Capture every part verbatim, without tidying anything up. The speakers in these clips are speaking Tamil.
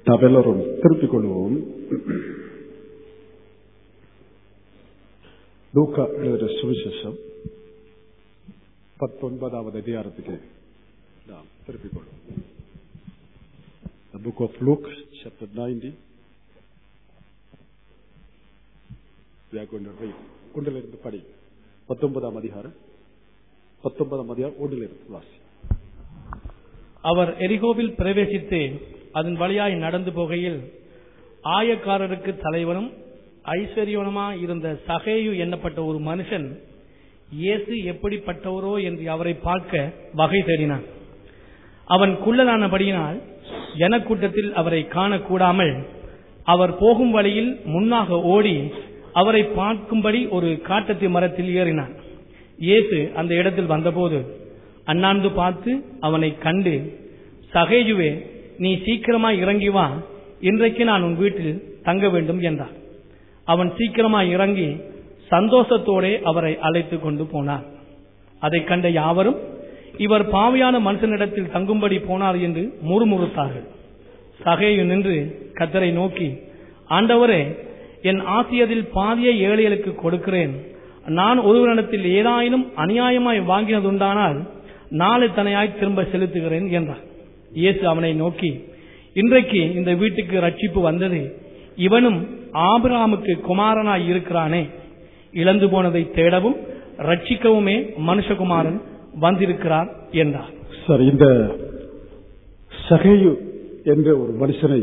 நாம் எல்லோரும் திருப்பிக் கொள்வோம். லூக்கா எழுதுகிற சுவிசேஷம் பத்தொன்பதாவது அதிகாரத்துக்கு நாம் திருப்பிக் கொள்வோம். The book of Luke, chapter nineteen. We are going to read. ஒன்றிலிருந்து படி. பத்தொன்பதாம் அதிகாரம் பத்தொன்பதாம் அதிகாரம் ஒன்றிலிருந்து வாசி. அவர் எரிகோவில் பிரவேசித்து அதன் வழியாய் நடந்து போகையில் ஆயக்காரருக்கு தலைவனும் ஐஸ்வர்யவனுமாய் இருந்த சகேயு எண்ணப்பட்ட ஒரு மனுஷன் இயேசு எப்படிப்பட்டவரோ என்று அவரை பார்க்க வகை தேடினான். அவன் குள்ளனானபடியினால் ஜனக்கூட்டத்தில் அவரை காணக்கூடாமல் அவர் போகும் வழியில் முன்னாக ஓடி அவரை பார்க்கும்படி ஒரு காட்டத்தி மரத்தில் ஏறினான். இயேசு அந்த இடத்தில் வந்தபோது அண்ணாந்து பார்த்து அவனை கண்டு, சகேயுவே, நீ சீக்கிரமாய் இறங்கி வா, இன்றைக்கு நான் உன் வீட்டில் தங்க வேண்டும் என்றார். அவன் சீக்கிரமாய் இறங்கி சந்தோஷத்தோடே அவரை அழைத்து கொண்டு போனார். அதை கண்ட யாவரும் இவர் பாவியான மனுஷனிடத்தில் தங்கும்படி போனார் என்று முறுமுறுத்தார்கள். சகேயு நின்று கர்த்தரை நோக்கி, ஆண்டவரே, என் ஆசியதில் பாதியை ஏழைகளுக்கு கொடுக்கிறேன். நான் ஒருவரிடத்தில் ஏதாயினும் அநியாயமாய் வாங்கினதுண்டானால் நாளை தனையாய் திரும்ப செலுத்துகிறேன் என்றார். இயேசு அவனை நோக்கி, இன்றைக்கு இந்த வீட்டுக்கு ரட்சிப்பு வந்தது, இவனும் ஆபிரகாமுக்கு குமாரனாய் இருக்கிறானே. இழந்து போனதை தேடவும் ரட்சிக்கவுமே மனுஷகுமாரன் வந்திருக்கிறார் என்றார். சரி, இந்த சகேயு என்ற ஒரு மனுஷனை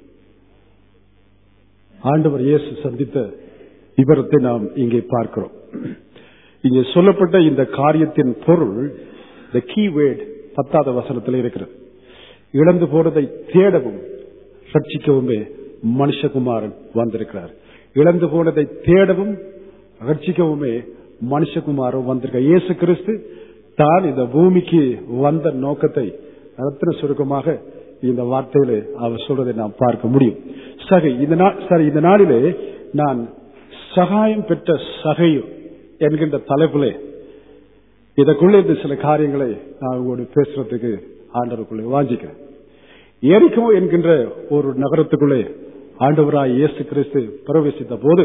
ஆண்டவர் இயேசு சந்தித்த விவரத்தை நாம் இங்கே பார்க்கிறோம். இங்கே சொல்லப்பட்ட இந்த காரியத்தின் பொருள் the key word பத்தாவது வசனத்தில் இருக்கிறது. இழந்து போனதை தேடவும் ரட்சிக்கவுமே மனுஷகுமாரன் வந்திருக்கிறார். இழந்து போனதை தேடவும் ரட்சிக்கவுமே மனுஷகுமாரன் வந்திருக்கிறார். இயேசு கிறிஸ்து தான் இந்த பூமிக்கு வந்த நோக்கத்தை ரத்தின சுருக்கமாக இந்த வார்த்தையில அவர் சொல்றதை நாம் பார்க்க முடியும். சகை இந்த சரி இந்த நாளிலே நான் சகாயம் பெற்ற சகையு என்கின்ற தலைப்பிலே இதற்குள்ளே இந்த சில காரியங்களை நான் உங்களோடு பேசுறதுக்கு ஆண்டவருக்குள்ளே வாஞ்சிக்கிறேன். எரிகோ என்கின்ற ஒரு நகரத்துக்குள்ளே ஆண்டவராய் இயேசு கிறிஸ்து பிரவேசித்த போது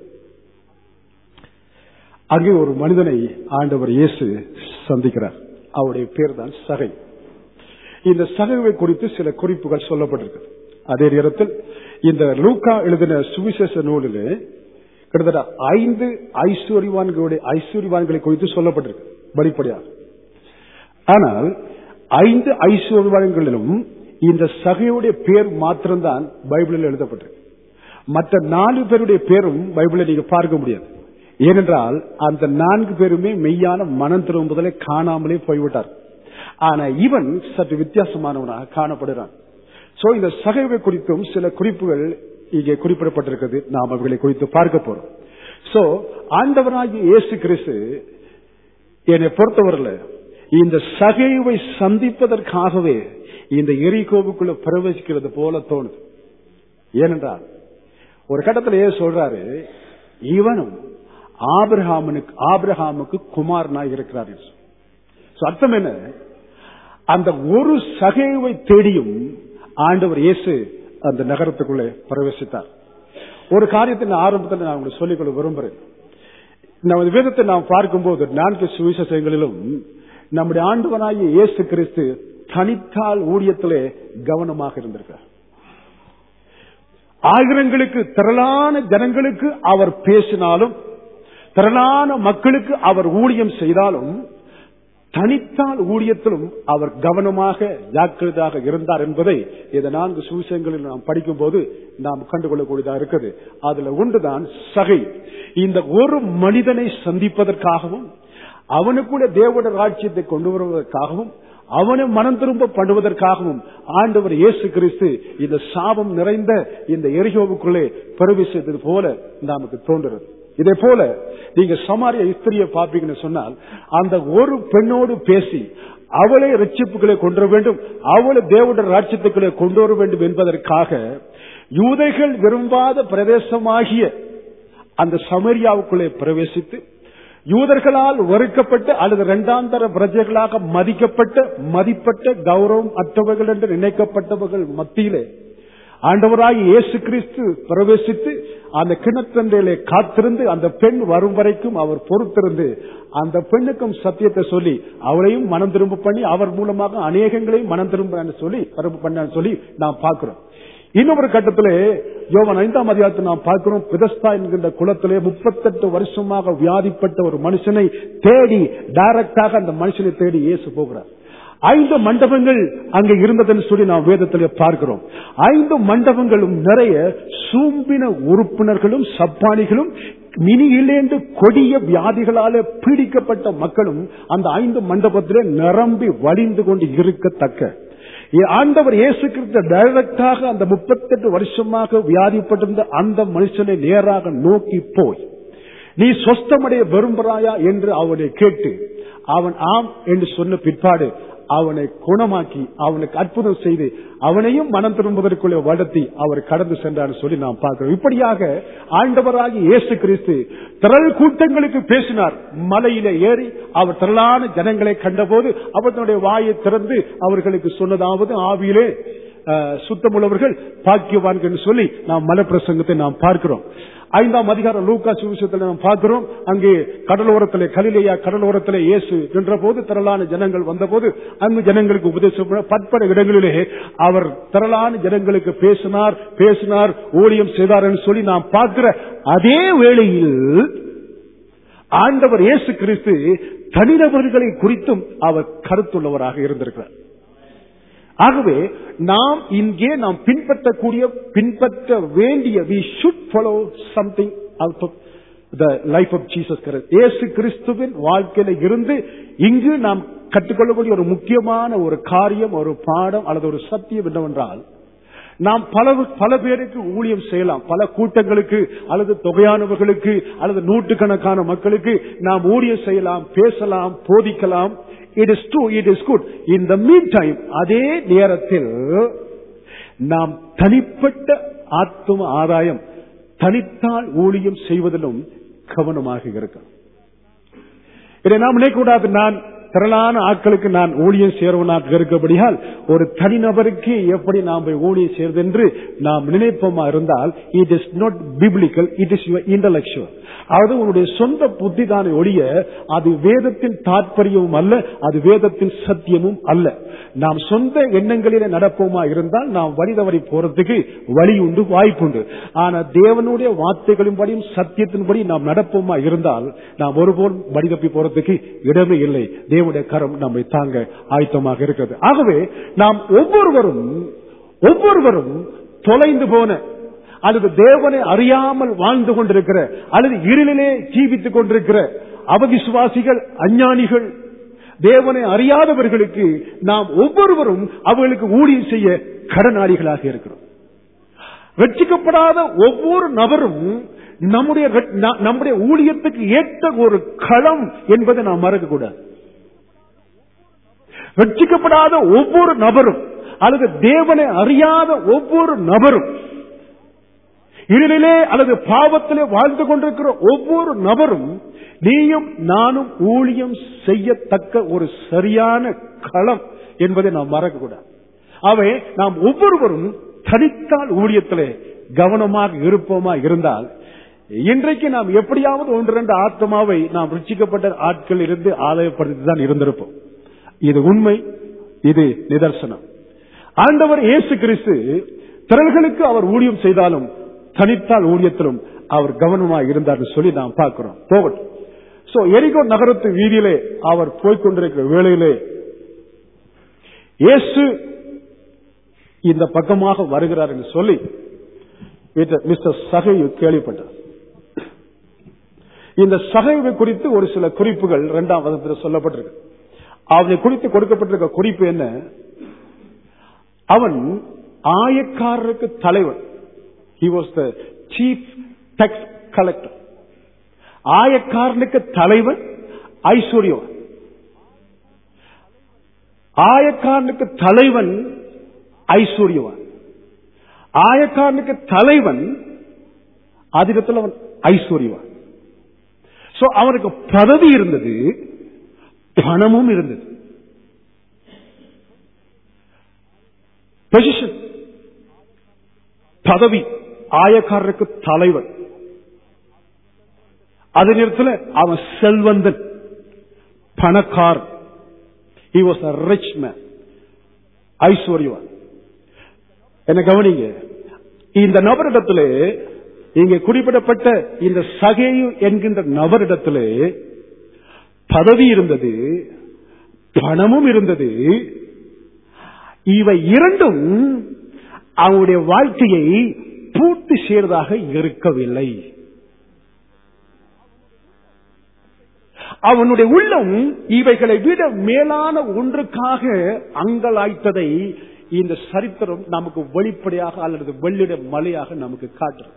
அங்கே ஒரு மனிதனை ஆண்டவர் இயேசு சந்திக்கிறார். அவருடைய பேர் தான் சகை. இந்த சகைவை குறித்து சில குறிப்புகள் சொல்லப்பட்டிருக்கு. அதே நேரத்தில் இந்த லூக்கா எழுதின சுவிசேஷ நூலிலே கிட்டத்தட்ட ஐந்து ஐஸ்வர்யவான்களுடைய ஐஸ்வர்யவான்களை குறித்து சொல்லப்பட்டிருக்கு வெளிப்படையாக. ஆனால் ஐந்து ஐஸ்வர்யவான்களிலும் இந்த சகையுடைய பேர் மாத்திரம்தான் பைபிளில் எழுதப்பட்டிருக்கு. மற்ற நாலு பேருடைய பேரும் பைபிளை நீங்க பார்க்க முடியாது. ஏனென்றால் அந்த நான்கு பேருமே மெய்யான மனம் திரும்புதலை காணாமலே போய்விட்டார். ஆனா இவன் சற்று வித்தியாசமானவனாக காணப்படுகிறான். சோ இந்த சகைவை குறித்தும் சில குறிப்புகள் இங்கே குறிப்பிடப்பட்டிருக்கிறது. நாம் அவர்களை குறித்து பார்க்க போறோம். சோ ஆண்டவராகிய இயேசு கிறிஸ்து என்னை பொறுத்தவரையில் இந்த சகைவை சந்திப்பதற்காகவே இந்த எரிகோவுக்குள்ள பிரவேசிக்கிறது போல தோணுது. ஏனென்றால் ஒரு கட்டத்தில் ஏன் சொல்றாரு, இவனும் ஆபிரகாமுக்கு ஆபிரகாமுக்கு குமாரனாய் இருக்கிறார். அர்த்தம் என்ன? அந்த ஒரு சகைவை தேடியும் ஆண்டவர் இயேசு அந்த நகரத்துக்குள்ளே பிரவேசித்தார். ஒரு காரியத்தின் ஆரம்பத்தில் நான் உங்களுக்கு சொல்லிக்கொள்ள விரும்புகிறேன். நமது வேதத்தை நாம் பார்க்கும்போது நான்கு சுவிசேஷங்களிலும் நம்முடைய ஆண்டவனாகிய இயேசு கிறிஸ்து தனித்தால் ஊழியத்திலே கவனமாக இருந்திருக்கிறார். ஆயிரங்களுக்கு திரளான ஜனங்களுக்கு அவர் பேசினாலும், திரளான மக்களுக்கு அவர் ஊழியம் செய்தாலும், தனித்தால் ஊழியத்திலும் அவர் கவனமாக ஜாக்கிரதாக இருந்தார் என்பதை இந்த நான்கு சுவிசேஷங்களில் நாம் படிக்கும் போது நாம் கண்டுகொள்ளக்கூடியதாக இருக்குது. அதுல ஒன்றுதான் சகை. இந்த ஒரு மனிதனை சந்திப்பதற்காகவும் அவனுக்குள்ள தேவனுடைய ராஜ்யத்தை கொண்டு வருவதற்காகவும் அவனை மனம் திரும்ப பண்ணுவதற்காகவும் ஆண்டவர் இயேசு கிறிஸ்து இந்த சாபம் நிறைந்த இந்த எரிகோவுக்குள்ளே பிரவேசித்தது போல நமக்கு தோன்றுகிறது. இதே போல நீங்க சமாரிய ஸ்திரியை பார்ப்பீங்கன்னு சொன்னால், அந்த ஒரு பெண்ணோடு பேசி அவளை ரட்சிப்புகளை கொண்டு வர வேண்டும், அவளை தேவனுடைய ராஜ்யத்துக்களை கொண்டு வர வேண்டும் என்பதற்காக யூதைகள் விரும்பாத பிரதேசமாகிய அந்த சமரியாவுக்குள்ளே பிரவேசித்து யூதர்களால் வெறுக்கப்பட்ட அல்லது இரண்டாம் தர பிரஜைகளாக மதிக்கப்பட்ட மதிப்பட்ட கௌரவம் அற்றவர்கள் என்று நினைக்கப்பட்டவர்கள் மத்தியிலே ஆண்டவராகிய இயேசு கிறிஸ்து பிரவேசித்து அந்த கிணற்றண்டையிலே காத்திருந்து அந்த பெண் வரும் வரைக்கும் அவர் பொறுத்திருந்து அந்த பெண்ணுக்கும் சத்தியத்தை சொல்லி அவளையும் மனம் திரும்ப பண்ணி அவர் மூலமாக அநேகங்களையும் மனம் திரும்ப சொல்லி பண்ண சொல்லி நாம் பார்க்கிறோம். இன்னொரு கட்டத்திலே யோவான் ஐந்தாம் அதிகாரத்தை நாம் பார்க்கிறோம். பெதஸ்தா என்கின்ற குளத்திலே முப்பத்தெட்டு வருஷமாக வியாதிப்பட்ட ஒரு மனுஷனை தேடி டைரக்டாக அந்த மனுஷனை தேடி இயேசு போகிறார். ஐந்து மண்டபங்கள் அங்கே இருந்ததுன்னு சொல்லி நாம் வேதத்திலே பார்க்கிறோம். ஐந்து மண்டபங்களும் நிறைய சூம்பின உறுப்பினர்களும் சப்பானிகளும் மினியிலேந்து கொடிய வியாதிகளால பீடிக்கப்பட்ட மக்களும் அந்த ஐந்து மண்டபத்திலே நிரம்பி வடிந்து கொண்டு இருக்கத்தக்க ஆண்டவர் இயேசு கிறிஸ்து டைரக்டாக அந்த முப்பத்தெட்டு வருஷமாக வியாதிப்பட்டிருந்த அந்த மனுஷனை நேராக நோக்கி போய் நீ சொஸ்தமடைய விரும்புகிறாயா என்று அவனை கேட்டு அவன் ஆம் என்று சொன்ன பிற்பாடு அவனை குணமாக்கி அவனுக்கு அற்புதம் செய்து அவனையும் மனம் திரும்புவதற்குள்ளே வளர்த்தி அவர் கடந்து சென்றார் சொல்லி நாம் பார்க்கிறோம். இப்படியாக ஆண்டவராகி இயேசு கிறிஸ்து திரள் கூட்டங்களுக்கு பேசினார். மலையிலே ஏறி அவர் திரளான ஜனங்களை கண்டபோது அவர் தன்னுடைய வாயை திறந்து அவர்களுக்கு சொன்னதாவது ஆவியிலே சுத்தமுள்ளவர்கள் பாக்கியவான்கள் சொல்லி நாம் மலப்பிரசங்கத்தை நாம் பார்க்கிறோம். ஐந்தாம் அதிகாரம் லூக்கா சுவிசேஷத்தில் நாம் பார்க்கிறோம். அங்கே கடலோரத்திலே கலிலேயா கடலோரத்திலே இயேசு நின்ற போது திரளான ஜனங்கள் வந்தபோது அங்கு ஜனங்களுக்கு உபதேசம் பற்பல இடங்களிலே அவர் திரளான ஜனங்களுக்கு பேசினார் பேசினார் ஊழியம் செய்தார் என்று சொல்லி நாம் பார்க்கிற அதே வேளையில் ஆண்டவர் இயேசு கிறிஸ்து தனிநபர்களை குறித்தும் அவர் கருத்துள்ளவராக இருந்திருக்கிறார். ஆகவே நாம் இங்கே நாம் பின்பற்றக்கூடிய பின்பற்ற வேண்டிய we should follow something out of the life of Jesus Christ. இயேசு கிறிஸ்துவின் வாழ்க்கையில இருந்து இங்கு நாம் கற்றுக்கொள்ளக்கூடிய ஒரு முக்கியமான ஒரு காரியம் ஒரு பாடம் அல்லது ஒரு சத்தியம் என்னவென்றால் நாம் பல பல பேருக்கு ஊழியம் செய்யலாம். பல கூட்டங்களுக்கு அல்லது தொகையானவர்களுக்கு அல்லது நூற்றுக்கணக்கான மக்களுக்கு நாம் ஊழியம் செய்யலாம், பேசலாம், போதிக்கலாம். It is true, it is good. In the meantime, அதே நேரத்தில் நாம் தனிப்பட்ட ஆத்தும ஆதாயம் தனித்தால் ஊழியம் செய்வதிலும் கவனமாக இருக்கணும். இதை நாம் நினைக்கக்கூடாது நான் திரளான ஆட்களுக்கு நான் ஊழியம் சேருவனாக இருக்கபடியால் ஒரு தனிநபருக்கு எப்படி நாம் ஊழியம் செய்வது என்று நாம் நினைப்போமா இருந்தால் it is not biblical, it is your intellectual. அதாவது உன்னுடைய சொந்த புத்தி தானே ஒழிய அது வேதத்தின் தாற்பயமும் அல்ல, அது வேதத்தின் சத்தியமும் அல்ல. நாம் சொந்த எண்ணங்களில நடப்போமா இருந்தால் நாம் வழி தவறி போறதுக்கு வழி உண்டு, வாய்ப்புண்டு. ஆனா தேவனுடைய வார்த்தைகளின்படியும் சத்தியத்தின்படி நாம் நடப்போமா இருந்தால் நாம் ஒருபோதும் வழி தப்பி போறதுக்கு இடமே இல்லை. தேவனுடைய கரம் நம்மை தாங்க ஆயத்தமாக இருக்கிறது. ஆகவே நாம் ஒவ்வொருவரும் ஒவ்வொருவரும் தொலைந்து போன அல்லது தேவனை அறியாமல் வாழ்ந்து கொண்டிருக்கிற அல்லது இருளிலே ஜீவித்துக் கொண்டிருக்கிற அவிசுவாசிகள், அஞ்ஞானிகள், தேவனை அறியாதவர்களுக்கு நாம் ஒவ்வொருவரும் அவர்களுக்கு ஊழியம் செய்ய கடனாளிகளாக இருக்கிறோம். ரட்சிக்கப்படாத ஒவ்வொரு நபரும் நம்முடைய நம்முடைய ஊழியத்துக்கு ஏற்ற ஒரு களம் என்பதை நாம் மறக்கக்கூடாது. ரட்சிக்கப்படாத ஒவ்வொரு நபரும் அல்லது தேவனை அறியாத ஒவ்வொரு நபரும் இருளிலே அல்லது பாவத்திலே வாழ்ந்து கொண்டிருக்கிற ஒவ்வொரு நபரும் நீயும் நானும் ஊழியம் செய்யத்தக்க ஒரு சரியான களம் என்பதை நாம் மறக்கக்கூடாது. அவை நாம் ஒவ்வொருவரும் தனித்தால் ஊழியத்திலே கவனமாக இருப்போமா இருந்தால் இன்றைக்கு நாம் எப்படியாவது ஒன்று இரண்டு ஆத்மாவை நாம் ருச்சிக்கப்பட்ட ஆட்கள் இருந்து ஆதாயப்படுத்தி தான் இருந்திருப்போம். இது உண்மை, இது நிதர்சனம். ஆண்டவர் இயேசு கிறிஸ்து திரள்களுக்கு அவர் ஊழியம் செய்தாலும் தனித்தால் ஊழியத்திலும் அவர் கவனமாக இருந்தார் சொல்லி நாம் பார்க்கிறோம். போகட்டும். சோ எரிகோ நகரத்து வீதியிலே அவர் போய்கொண்டிருக்கிற வேளையிலே இயேசு இந்த பக்கமாக வருகிறார் என்று சொல்லி மிஸ்டர் சகையு கேள்விப்பட்டார். இந்த சகைவை குறித்து ஒரு சில குறிப்புகள் இரண்டாம் வசனத்தில் சொல்லப்பட்டிருக்கு. அவனை குறித்து கொடுக்கப்பட்டிருக்க குறிப்பு என்ன? அவன் ஆயக்காரருக்கு தலைவன். He was the chief tax collector. ஆயக்காரனுக்கு தலைவன், ஐஸ்வர்யவான். ஆயக்காரனுக்கு தலைவன், ஐஸ்வர்யவான். ஆயக்காரனுக்கு தலைவன், அதிகத்தில் அவன் ஐஸ்வர்யவான். சோ அவனுக்கு பதவி இருந்தது, பணமும் இருந்தது, பொசிஷன். பதவி, ஆயக்காரருக்கு தலைவர். அதே நேரத்தில் அவன் செல்வந்தன், பணக்கார். He was a rich man, ஐஸ்வர்யவான். என்ன கவனிங்க, இந்த நபரிடத்திலே, இங்கே குறிப்பிடப்பட்ட இந்த சகேயு என்கின்ற நபரிடத்திலே பதவி இருந்தது, பணமும் இருந்தது. இவை இரண்டும் அவனுடைய வாழ்க்கையை பூர்த்தி செய்வதாக இருக்கவில்லை. அவனுடைய உள்ளம் இவைகளை விட மேலான ஒன்றுக்காக அங்கலாய்த்ததை இந்த சரித்திரம் நமக்கு வெளிப்படையாக அல்லது வெள்ளிட மலையாக நமக்கு காட்டுறது.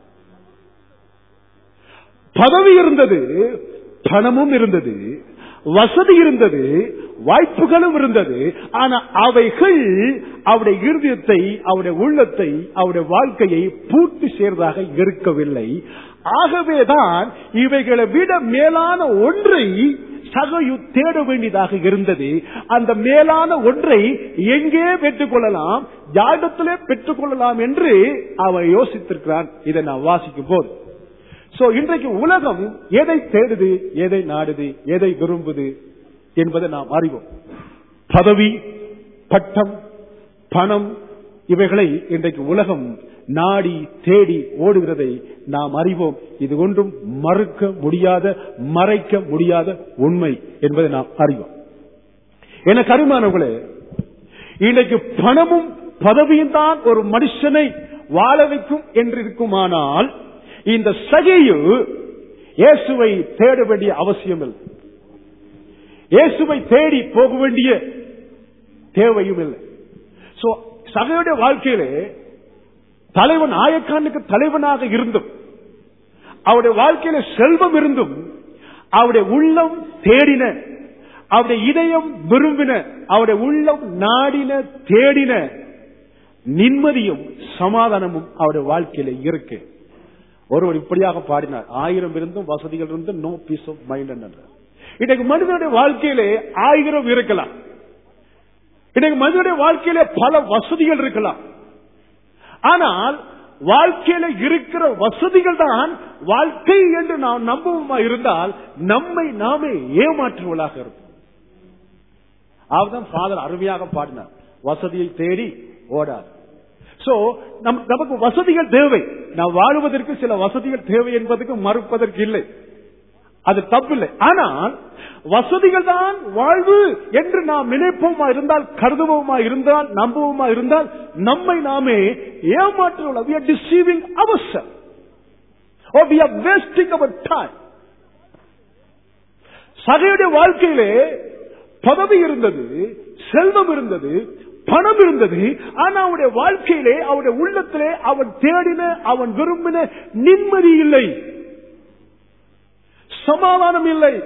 பதவி இருந்தது, பணமும் இருந்தது, வசதி இருந்தது, வாய்ப்புகளும் இருந்தது. ஆனா அவைகள் அவருடைய இருதயத்தை, அவருடைய உள்ளத்தை, அவருடைய வாழ்க்கையை பூர்த்தி செய்வதாக இருக்கவில்லை. ஆகவேதான் இவைகளை விட மேலான ஒன்றை சகையு தேட வேண்டியதாக இருந்தது. அந்த மேலான ஒன்றை எங்கே பெற்றுக் கொள்ளலாம், யாரிடத்திலே பெற்றுக் கொள்ளலாம் என்று அவன் யோசித்திருக்கிறான். இதை நான் வாசிக்கும் போது சோ இன்றைக்கு உலகம் எதை தேடுது, எதை நாடுது, எதை விரும்புது என்பதை நாம் அறிவோம். பதவி, பட்டம், பணம், இவைகளை இன்றைக்கு உலகம் நாடி தேடி ஓடுகிறதை நாம் அறிவோம். இது ஒன்றும் மறுக்க முடியாத, மறைக்க முடியாத உண்மை என்பதை நாம் அறிவோம். எனக்கு அருமானவர்களே, இன்றைக்கு பணமும் பதவியும் தான் ஒரு மனுஷனை வாழ வைக்கும் என்று இருக்குமானால், இந்த சகையு இயேசுவை தேட வேண்டிய அவசியம் இல்லை, இயேசுவை தேடி போக வேண்டிய தேவையும் இல்லை. சோ சகையுடைய வாழ்க்கையிலே தலைவன், ஆயக்கானுக்கு தலைவனாக இருந்தும், அவருடைய வாழ்க்கையில செல்வம் இருந்தும், அவருடைய உள்ளம் தேடின, அவருடைய இதயம் விரும்பின, அவருடைய உள்ளம் நாடின, தேடின நிம்மதியும் சமாதானமும் அவருடைய வாழ்க்கையில இருக்கு. ஒருவர் இப்படியாக பாடினார், ஆயிரம் இருந்தும் வசதிகள் இருந்தும் நோ பீஸ் ஆஃப் மைண்ட் என்றார். இன்றைக்கு மனிதனுடைய வாழ்க்கையிலே ஆயிரம் இருக்கலாம், இன்றைக்கு மனிதனுடைய வாழ்க்கையிலே பல வசதிகள் இருக்கலாம். ஆனால் வாழ்க்கையில இருக்கிற வசதிகள் தான் வாழ்க்கை என்று நாம் நம்புவோமா இருந்தால் நம்மை நாமே ஏமாற்றுவதாக இருக்கும். அவர்தான் ஃபாதர் அருமையாக பாடினார், வசதியை தேடி ஓடாது. சோ நமக்கு வசதிகள் தேவை, நாம் வாழுவதற்கு சில வசதிகள் தேவை என்பதற்கு மறுப்பதற்கு இல்லை, அது தப்பில்லை. ஆனால் வசதிகள் தான் வாழ்வு என்று நாம் நினைப்போமா இருந்தால், கருதுவோமா இருந்தால், நம்புவோமா இருந்தால் நம்மை நாமே ஏமாற்றுவோம். We are deceiving ourselves or we are wasting our time. சகையுடைய வாழ்க்கையிலே பதவி இருந்தது, செல்வம் இருந்தது, பணம் இருந்தது. ஆனா அவனுடைய வாழ்க்கையிலே, அவனுடைய உள்ளத்திலே அவன் தேடின, அவன் விரும்பின நிம்மதி இல்லை, சமாதானம் இல்லை.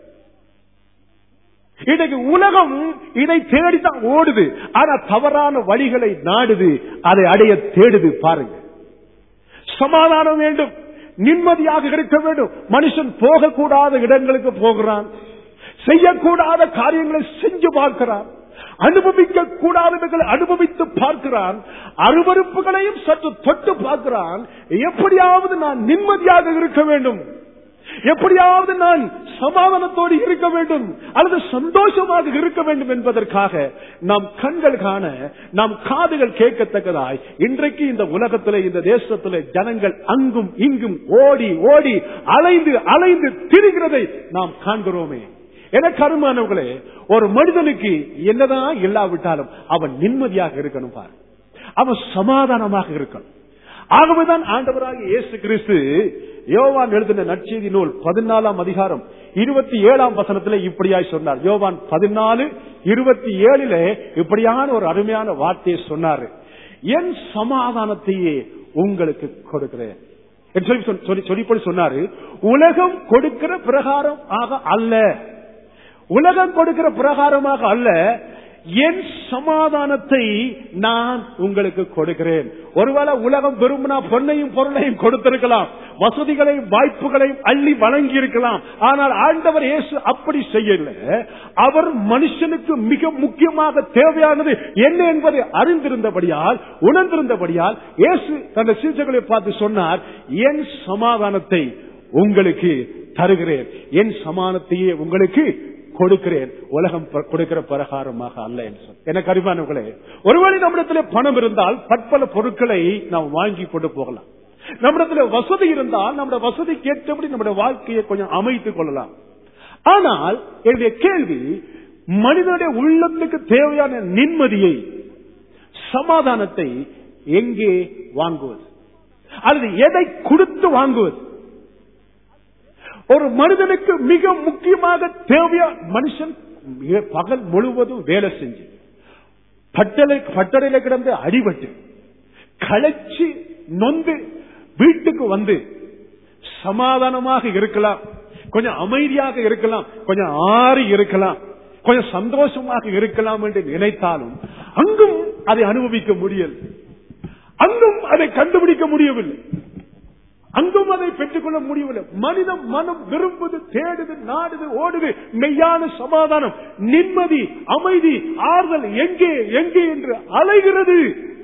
இன்றைக்கு உலகம் இதை தேடித்தான் ஓடுது, ஆனா தவறான வழிகளை நாடுது, அதை அடைய தேடுது. பாருங்க, சமாதானம் வேண்டும், நிம்மதியாக இருக்க வேண்டும். மனுஷன் போகக்கூடாத இடங்களுக்கு போகிறான், செய்யக்கூடாத காரியங்களை செஞ்சு பார்க்கிறான், அனுபவிக்க கூடாதவர்களை அனுபவித்து பார்க்கிறான், அருவருப்புகளையும் சற்று தொட்டு பார்க்கிறான். எப்படியாவது நான் நிம்மதியாக இருக்க வேண்டும், எப்படியாவது நான் சமாதானத்தோடு இருக்க வேண்டும் அல்லது சந்தோஷமாக இருக்க வேண்டும் என்பதற்காக நாம் கண்கள் காண, நாம் காதுகள் கேட்கத்தக்கதாய் இன்றைக்கு இந்த உலகத்திலே, இந்த தேசத்திலே ஜனங்கள் அங்கும் இங்கும் ஓடி ஓடி அலைந்து அலைந்து திரிகிறதை நாம் காண்கிறோமே. எனக்கு அருமானவர்களே, ஒரு மனிதனுக்கு என்னதான் இல்லாவிட்டாலும் அவன் நிம்மதியாக இருக்கணும் பாரு, அவன் சமாதானமாக இருக்கணும். ஆகவேதான் ஆண்டவராகிய இயேசு கிறிஸ்து யோவான் எழுதின நற்செய்தி நூல் பதினாலாம் அதிகாரம் இருபத்தி ஏழாம் வசனத்திலே இப்படியாய் சொன்னார். யோவான் பதினாலு இருபத்தி ஏழுல இப்படியான ஒரு அருமையான வார்த்தையை சொன்னாரு, என் சமாதானத்தையே உங்களுக்கு கொடுக்கிறேன் சொல்லி சொல்லி சொன்னாரு. உலகம் கொடுக்கிற பிரகாரம் ஆக அல்ல, உலகம் கொடுக்கிற பிரகாரமாக அல்ல, என் சமாதானத்தை நான் உங்களுக்கு கொடுக்கிறேன். ஒருவேளை உலகம் விரும்பினா பொன்னையும் பொருளையும் கொடுத்திருக்கலாம், வசதிகளையும் வாய்ப்புகளையும் அள்ளி வழங்கி இருக்கலாம். ஆனால் ஆண்டவர் இயேசு அப்படி செய்யல. அவர் மனுஷனுக்கு மிக முக்கியமாக தேவையானது என்ன என்பதை அறிந்திருந்தபடியால், உணர்ந்திருந்தபடியால் இயேசு தன் சீஷர்களை பார்த்து சொன்னார், என் சமாதானத்தை உங்களுக்கு தருகிறேன், என் சமாதானத்தையே உங்களுக்கு கொடுக்கிறேன், உலகம் கொடுக்கிற பிரகாரமாக அல்ல என்று சொல். எனக்கு அறிவானவர்களே, ஒருவேளை நம்மிடத்தில் பணம் இருந்தால் பற்பல பொருட்களை நாம் வாங்கி கொண்டு போகலாம். நம்மிடத்தில் வசதி இருந்தால் நம்முடைய வசதிக்கு ஏற்றபடி நம்முடைய வாழ்க்கையை கொஞ்சம் அமைத்துக் கொள்ளலாம். ஆனால் என்னுடைய கேள்வி, மனிதனுடைய உள்ளத்துக்கு தேவையான நிம்மதியை, சமாதானத்தை எங்கே வாங்குவது, அல்லது எதை கொடுத்து வாங்குவது? ஒரு மனிதனுக்கு மிக முக்கியமாக தேவையா, மனுஷன் பகல் முழுவதும் வேலை செஞ்சு பட்டலை பட்டறையில கிடந்து அடிபட்டு களைச்சு நொந்து வீட்டுக்கு வந்து சமாதானமாக இருக்கலாம், கொஞ்சம் அமைதியாக இருக்கலாம், கொஞ்சம் ஆறி இருக்கலாம், கொஞ்சம் சந்தோஷமாக இருக்கலாம் என்று நினைத்தாலும் அங்கும் அதை அனுபவிக்க முடியல, அங்கும் அதை கண்டுபிடிக்க முடியவில்லை, அங்கும் அதை பெற்றுக்கொள்ள முடியவில்லை. மனித மனம் விரும்புது, தேடுது, நாடுது, ஓடுது மெய்யான சமாதானம், நிம்மதி, அமைதி, ஆறுதல் எங்கே எங்கே என்று அலைகிறது.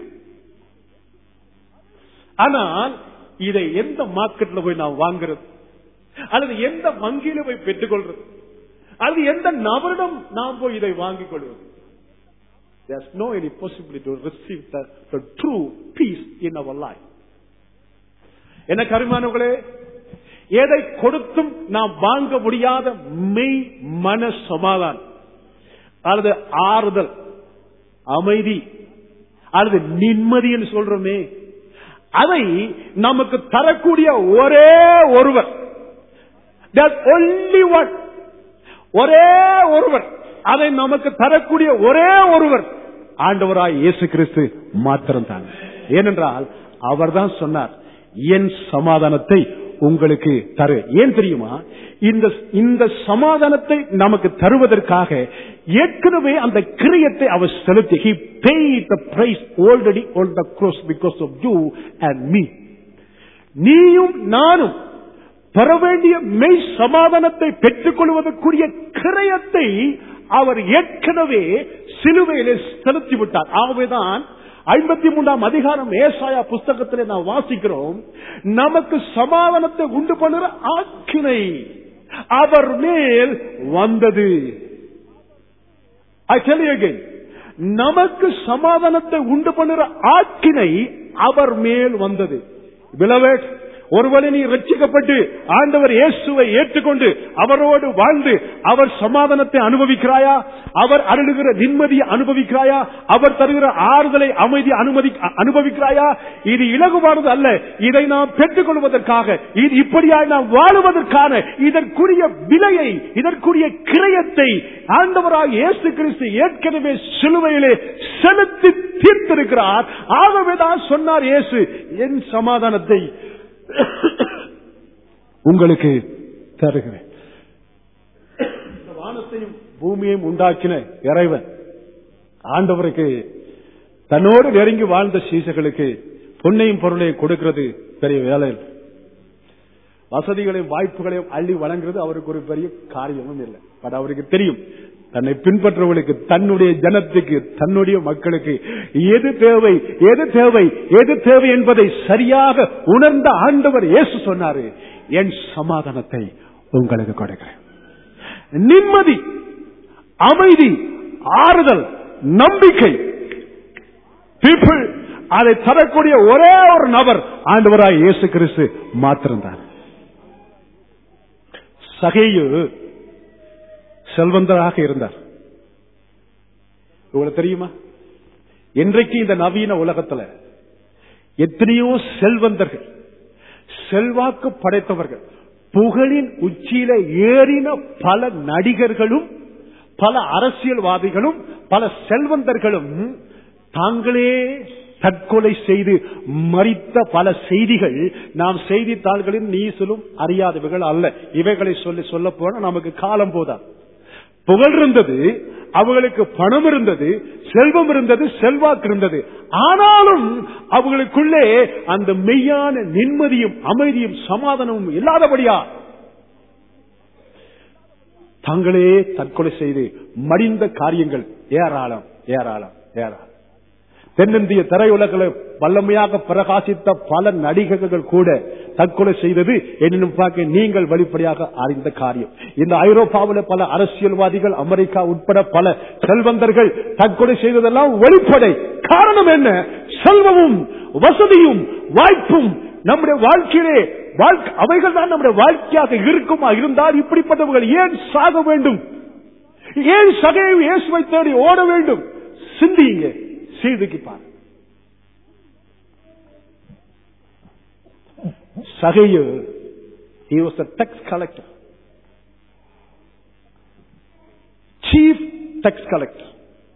ஆனால் இதை எந்த மார்க்கெட்ல போய் நாம் வாங்குறது, அல்லது எந்த வங்கியில போய் பெற்றுக்கொள்றது, அல்லது எந்த நபரிடம் நாம் போய் இதை வாங்கிக் கொள்வது? There's no any possibility to receive the, the true peace in our life. என்ன கருமானவர்களே, எதை கொடுத்தும் நாம் வாங்க முடியாத மெய் மன சமாதானம், அல்லது ஆறுதல், அமைதி, அல்லது நிம்மதி என்று சொல்றோமே, அதை நமக்கு தரக்கூடிய ஒரே ஒருவர், only one, ஒரே ஒருவர், அதை நமக்கு தரக்கூடிய ஒரே ஒருவர் ஆண்டவராய் இயேசு கிறிஸ்து மாத்திரம் தான். ஏனென்றால் அவர்தான் சொன்னார், என் சமாதானத்தை உங்களுக்கு தரு. ஏன் தெரியுமா? இந்த இந்த சமாதானத்தை நமக்கு தருவதற்காக ஏற்கனவே அந்த கிரியத்தை அவர் செலுத்தி, he paid the price already on the cross because of you and me. நீயும் நானும் பெற வேண்டிய மெய் சமாதானத்தை பெற்றுக் கொள்வதற்குரிய கிரயத்தை அவர் ஏற்கனவே சிலுவையிலே செலுத்திவிட்டார். ஆகவேதான் ஐம்பத்தி மூன்றாம் அதிகாரம் ஏசாயா புஸ்தகத்திலே நாம் வாசிக்கிறோம், நமக்கு சமாதானத்தை உண்டு பண்ணுகிற ஆக்கினை அவர் மேல் வந்தது. I tell you again, நமக்கு சமாதானத்தை உண்டு பண்ணுகிற ஆக்கினை அவர் மேல் வந்தது. Beloved, ஒருவனை நீ ரட்சிக்கப்பட்டு ஆண்டவர் இயேசுவை ஏற்றுக்கொண்டு அவரோடு வாழ்ந்து அவர் சமாதானத்தை அனுபவிக்கிறாயா? அவர் அருளுகிற நிம்மதியை அனுபவிக்கிறாயா? அவர் தருகிற ஆறுதலை, அமைதி அனுமதி அனுபவிக்கிறாயா? இது இலகுவானது அல்ல. இதை நாம் பெற்றுக் கொள்வதற்காக, இது இப்படியாய் நாம் வாழுவதற்கான இதற்குரிய விலையை, இதற்குரிய கிரயத்தை ஆண்டவராக இயேசு கிறிஸ்து ஏற்கனவே சிலுவையிலே செலுத்தி தீர்த்திருக்கிறார். ஆகவேதான் சொன்னார் இயேசு, என் சமாதானத்தை உங்களுக்கு தருகிறேன். வானத்தையும் பூமியையும் உண்டாக்கின இறைவன் ஆண்டவருக்கு தன்னோடு நெருங்கி வாழ்ந்த சீசர்களுக்கு பொன்னையும் பொருளையும் கொடுக்கிறது பெரிய வேலை. வசதிகளையும் வாய்ப்புகளையும் அள்ளி வழங்குறது அவருக்கு ஒரு பெரிய காரியமும் இல்லை. பட் அவருக்கு தெரியும், தன்னை பின்பற்றவர்களுக்கு, தன்னுடைய ஜனத்துக்கு, தன்னுடைய மக்களுக்கு எது தேவை, எது தேவை, எது தேவை என்பதை சரியாக உணர்ந்த ஆண்டவர் இயேசு சொன்னாரு, என் சமாதானத்தை உங்களுக்கு கொடுக்கிறேன். நிம்மதி, அமைதி, ஆறுதல், நம்பிக்கை, பீப்புள், அதை தரக்கூடிய ஒரே ஒரு நபர் ஆண்டவராய் இயேசு கிறிஸ்து மாத்திரம்தான். சகேயு செல்வந்தராக இருந்தார். உங்களுக்கு தெரியுமா, இன்றைக்கு இந்த நவீன உலகத்துல எத்தனையோ செல்வந்தர்கள், செல்வாக்கு படைத்தவர்கள், புகழின் உச்சியில ஏறின பல நடிகர்களும், பல அரசியல்வாதிகளும், பல செல்வந்தர்களும் தாங்களே தற்கொலை செய்து மரித்த பல செய்திகள் நாம் செய்தித்தாள்களின் நீசலும் அறியாதவைகள் அல்ல. இவைகளை சொல்லி சொல்ல போனா நமக்கு காலம் போதா. புகழ் இருந்தது, அவர்களுக்கு பணம் இருந்தது, செல்வம் இருந்தது, செல்வாக்கு இருந்தது. ஆனாலும் அவர்களுக்குள்ளே அந்த மெய்யான நிம்மதியும் அமைதியும் சமாதானமும் இல்லாதபடியா தங்களே தற்கொலை செய்து மடிந்த காரியங்கள் ஏராளம் ஏராளம் ஏராளம். தென்னிந்திய திரையுலகில் வல்லமையாக பிரகாசித்த பல நடிகர்கள் கூட தற்கொலை செய்தது என்னும் பார்க்க நீங்கள் வெளிப்படையாக அறிந்த காரியம். இந்த ஐரோப்பாவில் பல அரசியல்வாதிகள், அமெரிக்கா உட்பட பல செல்வந்தர்கள் தற்கொலை செய்ததெல்லாம் வெளிப்படை. காரணம் என்ன? செல்வமும் வசதியும் வாய்ப்பும் நம்முடைய வாழ்க்கையிலே அவைகள் தான் நம்முடைய வாழ்க்கையாக இருக்குமா இருந்தால் இப்படிப்பட்டவர்கள் ஏன் சாக வேண்டும்? ஏன் சகையை இயேசுவை தேடி ஓட வேண்டும்? சிந்திங்க, சீதுக்கு பாரு. சகையு, he was a tax collector, chief tax collector,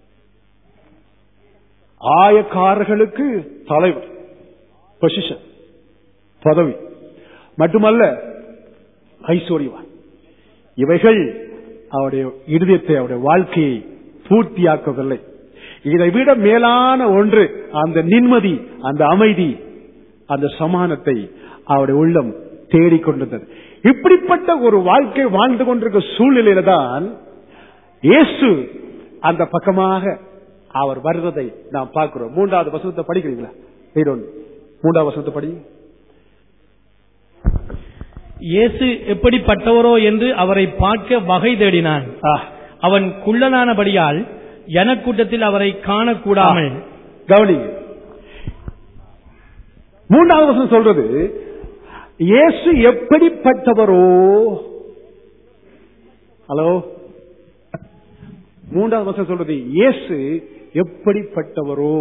ஆயக்காரர்களுக்கு தலைவர், பொசிஷன், பதவி மட்டுமல்ல ஐஸ்வர்யவான். இவைகள் அவருடைய இருதயத்தை, அவருடைய வாழ்க்கையை பூர்த்தியாக்கவில்லை. இதை விட மேலான ஒன்று அந்த நிம்மதி, அந்த அமைதி, அந்த சமானத்தை அவருடைய உள்ளம் தேடிக்கொண்டிருந்தது. இப்படிப்பட்ட ஒரு வாழ்க்கை வாழ்ந்து கொண்டிருக்கிற சூழ்நிலையில தான் இயேசு அந்த பக்கமாக அவர் வருவதை நாம் பார்க்கிறோம். மூன்றாவது வசனத்தை படிக்கிறீங்களா? மூன்றாவது வசனத்தை படி. இயேசு எப்படிப்பட்டவரோ என்று அவரை பார்க்க வகை தேடினான். அவன் குள்ளனானபடியால் ஜனக்கூட்டத்தில் அவரை காணக்கூடாமல். கவனி, மூன்றாவது வசனம் சொல்றது இயேசு எப்படிப்பட்டவரோ. ஹலோ, மூன்றாவது வசனம் சொல்றது இயேசு எப்படிப்பட்டவரோ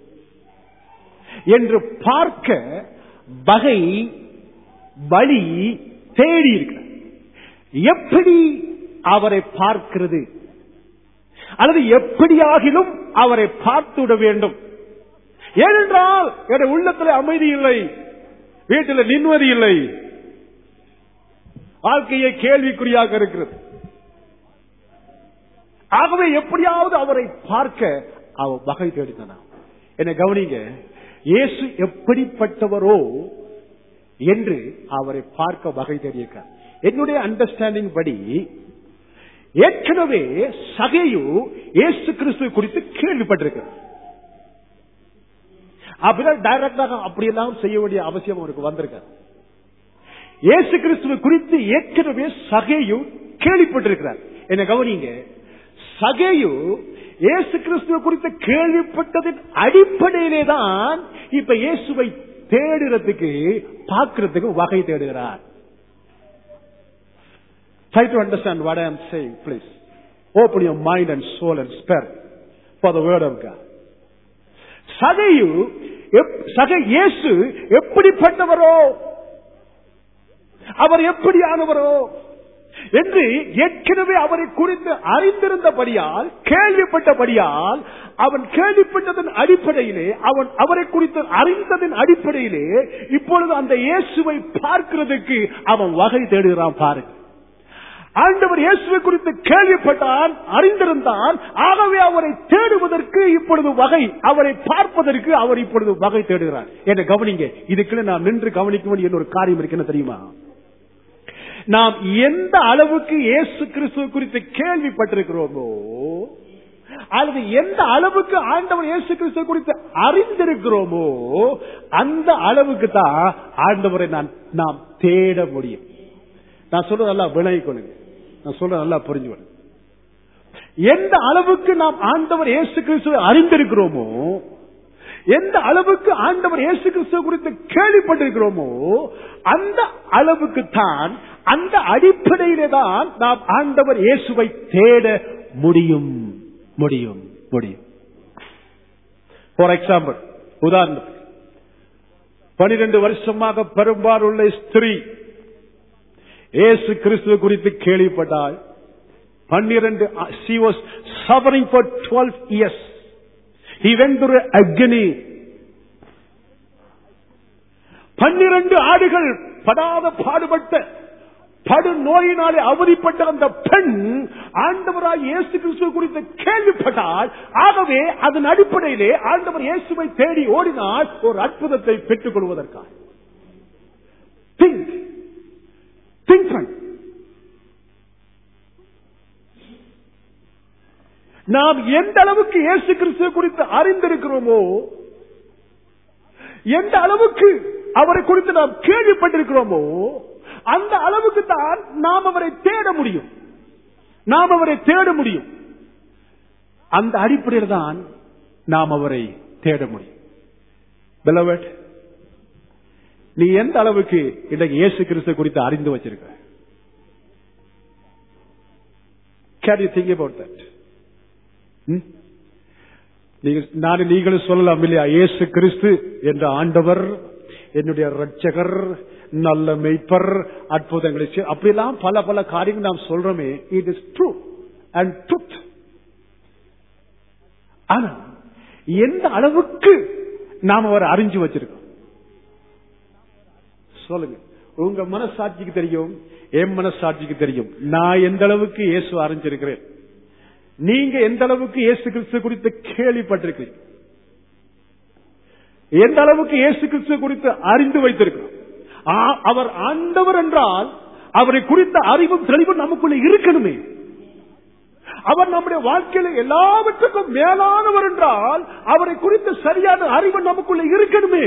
என்று பார்க்க வகை வழி தேடி இருக்கிற. எப்படி அவரை பார்க்கிறது அல்லது எப்படியாகிலும் அவரை பார்த்து விட வேண்டும். ஏனென்றால் என்னுடைய உள்ளத்தில் அமைதி இல்லை, வீட்டில் நிம்மதி இல்லை, வாழ்க்கையை கேள்விக்குறியாக இருக்கிறது. ஆகவே எப்படியாவது அவரை பார்க்க அவர் வகை தேடினான். என்னை கவனிங்க, இயேசு எப்படிப்பட்டவரோ என்று அவரை பார்க்க வகை தேடியிருக்கார். என்னுடைய அண்டர்ஸ்டாண்டிங் படி ஏற்கனவே சகேயு இயேசு கிறிஸ்துவை குறித்து கேள்விப்பட்டிருக்கிறார். அப்படின்னா டைரக்டாக அப்படியெல்லாம் செய்ய வேண்டிய அவசியம் அவருக்கு வந்திருக்கார். இயேசு கிறிஸ்துவை குறித்து ஏற்கனவே சகேயு கேள்விப்பட்டிருக்கிறார். என்ன கவனிங்க, சகேயு இயேசு கிறிஸ்துவை குறித்து கேள்விப்பட்டதின் அடிப்படையிலே தான் இப்ப இயேசுவை தேடுறதுக்கு, பார்க்கிறதுக்கு வகை தேடுகிறார். Try to understand what I am saying, please. Open your mind and soul and spirit for the word of God. சகையு சகை இயேசு எப்படிப்பட்டவரோ, அவர் எப்படியானவரோ என்று ஏற்கனவே அவரை குறித்து அறிந்திருந்தபடியால், கேள்விப்பட்டபடியால், அவன் கேள்விப்பட்டதன் அடிப்படையிலே, அவன் அவரை குறித்து அறிந்ததன் அடிப்படையிலே இப்பொழுது அந்த இயேசுவை பார்க்கிறதுக்கு அவன் வகை தேடுகிறான். பாருங்க, ஆண்டவர் இயேசுவை குறித்து கேள்விப்பட்டான், அறிந்திருந்தான். ஆகவே அவரை தேடுவதற்கு இப்பொழுது வகை, அவரை பார்ப்பதற்கு அவர் இப்பொழுது வகை தேடுகிறார். என்ன கவனிங்க, இதுக்குள்ள நாம் நின்று கவனிக்க வேண்டிய ஒரு காரியம் இருக்குன்னு தெரியுமா? நாம் எந்த அளவுக்கு இயேசு கிறிஸ்துவை குறித்து கேள்விப்பட்டிருக்கிறோமோ, அல்லது எந்த அளவுக்கு ஆண்டவர் இயேசு கிறிஸ்துவை குறித்து அறிந்திருக்கிறோமோ, அந்த அளவுக்கு தான் ஆண்டவரை நாம் தேட முடியும். நான் சொல்றது நல்லா விளங்கிக்கொள்ளுங்க, நான் சொல்றது நல்லா புரிஞ்சுக்கணும். எந்த அளவுக்கு நாம் ஆண்டவர் இயேசு கிறிஸ்துவை அறிந்திருக்கிறோமோ, எந்த அளவுக்கு ஆண்டவர் இயேசு கிறிஸ்துவை குறித்து கேள்விப்பட்டிருக்கிறோமோ, அந்த அளவுக்கு தான், அந்த அடிப்படையிலே தான் நாம் ஆண்டவர் இயேசுவை தேட முடியும் முடியும் முடியும். ஃபார் எக்ஸாம்பிள், உதாரணத்துக்கு பனிரெண்டு வருஷமாக பெரும்பாலுள்ள ஸ்திரீ இயேசு கிறிஸ்துவை குறித்து கேள்விப்பட்டால், பன்னிரண்டு she was suffering for twelve years. He went through agony. பன்னிரண்டு ஆடுகள் படாத பாடுபட்ட படு நோயினாலே அவதிப்பட்ட அந்த பெண் ஆண்டவராய் இயேசு கிறிஸ்துவை குறித்து கேள்விப்பட்டால், ஆகவே அதன் அடிப்படையிலே ஆண்டவர் இயேசுவை தேடி ஓடினால் ஒரு அற்புதத்தை பெற்றுக் கொள்வதற்காக. திங்க் திங்க் நாம் எந்த அளவுக்கு இயேசு கிறிஸ்துவை குறித்து அறிந்திருக்கிறோமோ, எந்த அளவுக்கு அவரை குறித்து நாம் கேள்விப்பட்டிருக்கிறோமோ, அந்த அளவுக்கு தான் நாம் அவரை தேட முடியும். நாம் அவரை தேட முடியும். அந்த அடிப்படையில் தான் நாம் அவரை தேட முடியும். Beloved, நீ எந்த அளவுக்கு இன்றைக்கு இயேசு கிறிஸ்துவை குறித்து அறிந்து வச்சிருக்க? Can you think about that? நான் நீங்களும் சொல்லலாம் இல்லையா, இயேசு கிறிஸ்து என்ற ஆண்டவர் என்னுடைய இரட்சகர், நல்ல மெய்ப்பர், அற்புதங்களை அப்படியெல்லாம் பல பல காரியங்கள் நாம் சொல்றோமே. It is true and truth. ஆனா எந்த அளவுக்கு நாம் அவரை அறிஞ்சு வச்சிருக்கோம் சொல்லுங்க. உங்க மனசாட்சிக்கு தெரியும், என் மனசாட்சிக்கு தெரியும் நான் எந்த அளவுக்கு இயேசு அறிஞ்சிருக்கிறேன். நீங்க எந்த அளவுக்கு இயேசு கிறிஸ்து குறித்து கேள்விப்பட்டிருக்கிறீங்க, எந்த அளவுக்கு இயேசு கிறிஸ்து குறித்து அறிந்து வைத்திருக்கிறோம். அவர் ஆண்டவர் என்றால் அவரை குறித்த அறிவும் தெளிவும் நமக்குள்ள இருக்கணுமே. அவர் நம்முடைய வாழ்க்கையில எல்லாவற்றுக்கும் மேலானவர் என்றால் அவரை குறித்த சரியான அறிவு நமக்குள்ள இருக்கணுமே.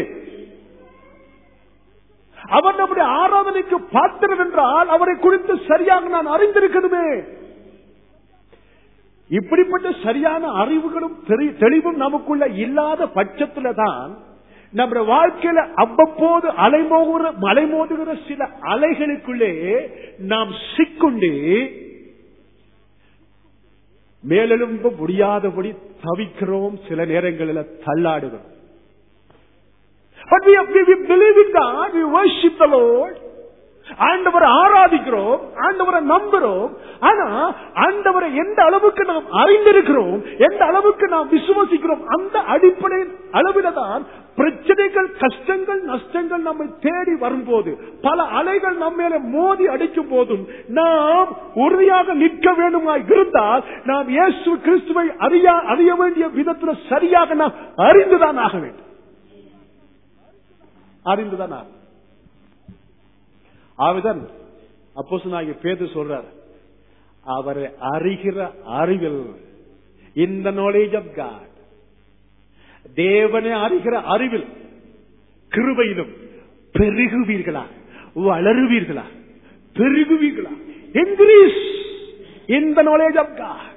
அவர் நம்முடைய ஆராதனைக்கு பாத்திரர் என்றால் அவரை குறித்து சரியாக நான் அறிந்திருக்கணுமே. இப்படிப்பட்ட சரியான அறிவுகளும் தெளிவும் நமக்குள்ள இல்லாத பட்சத்துல தான் நம்முடைய வாழ்க்கையில அவ்வப்போது அலைமோகிற மலைமோதுகிற சில அலைகளுக்குள்ளே நாம் சிக்குண்டு மேலெழும்ப முடியாதபடி தவிக்கிறோம், சில நேரங்களில் தள்ளாடுகிறோம். But we, we, we believe in God, we worship the Lord. ஆண்டவரை ஆராதிக்கிறோம், ஆண்டவரை நம்புறோம். ஆனா ஆண்டவரை எந்த அளவுக்கு நாம் அறிந்திருக்கிறோம், எந்த அளவுக்கு நாம் விசுவாசிக்கிறோம், அந்த அடிப்படை அளவில தான் பிரச்சனைகள், கஷ்டங்கள், நஷ்டங்கள் நம்மை தேடி வரும்போது, பல அலைகள் நம்ம மோதி அடிக்கும் போதும் நாம் உறுதியாக நிற்க வேண்டுமா இருந்தால் நாம் இயேசு கிறிஸ்துவை அறிய அறிய வேண்டிய விதத்தில் சரியாக நாம் அறிந்துதான் ஆக வேண்டும். அறிந்துதான் ஆகும். ஆவிதான் அப்போஸ்தலனாகிய பேதுரு சொல்றார், அவரை அறிகிற அறிவில், in the knowledge of God, தேவனை அறிகிற அறிவில் கிருபையிலும் பெருகுவீர்களா, வளருவீர்களா, பெருகுவீர்களா. Increase in the knowledge of God.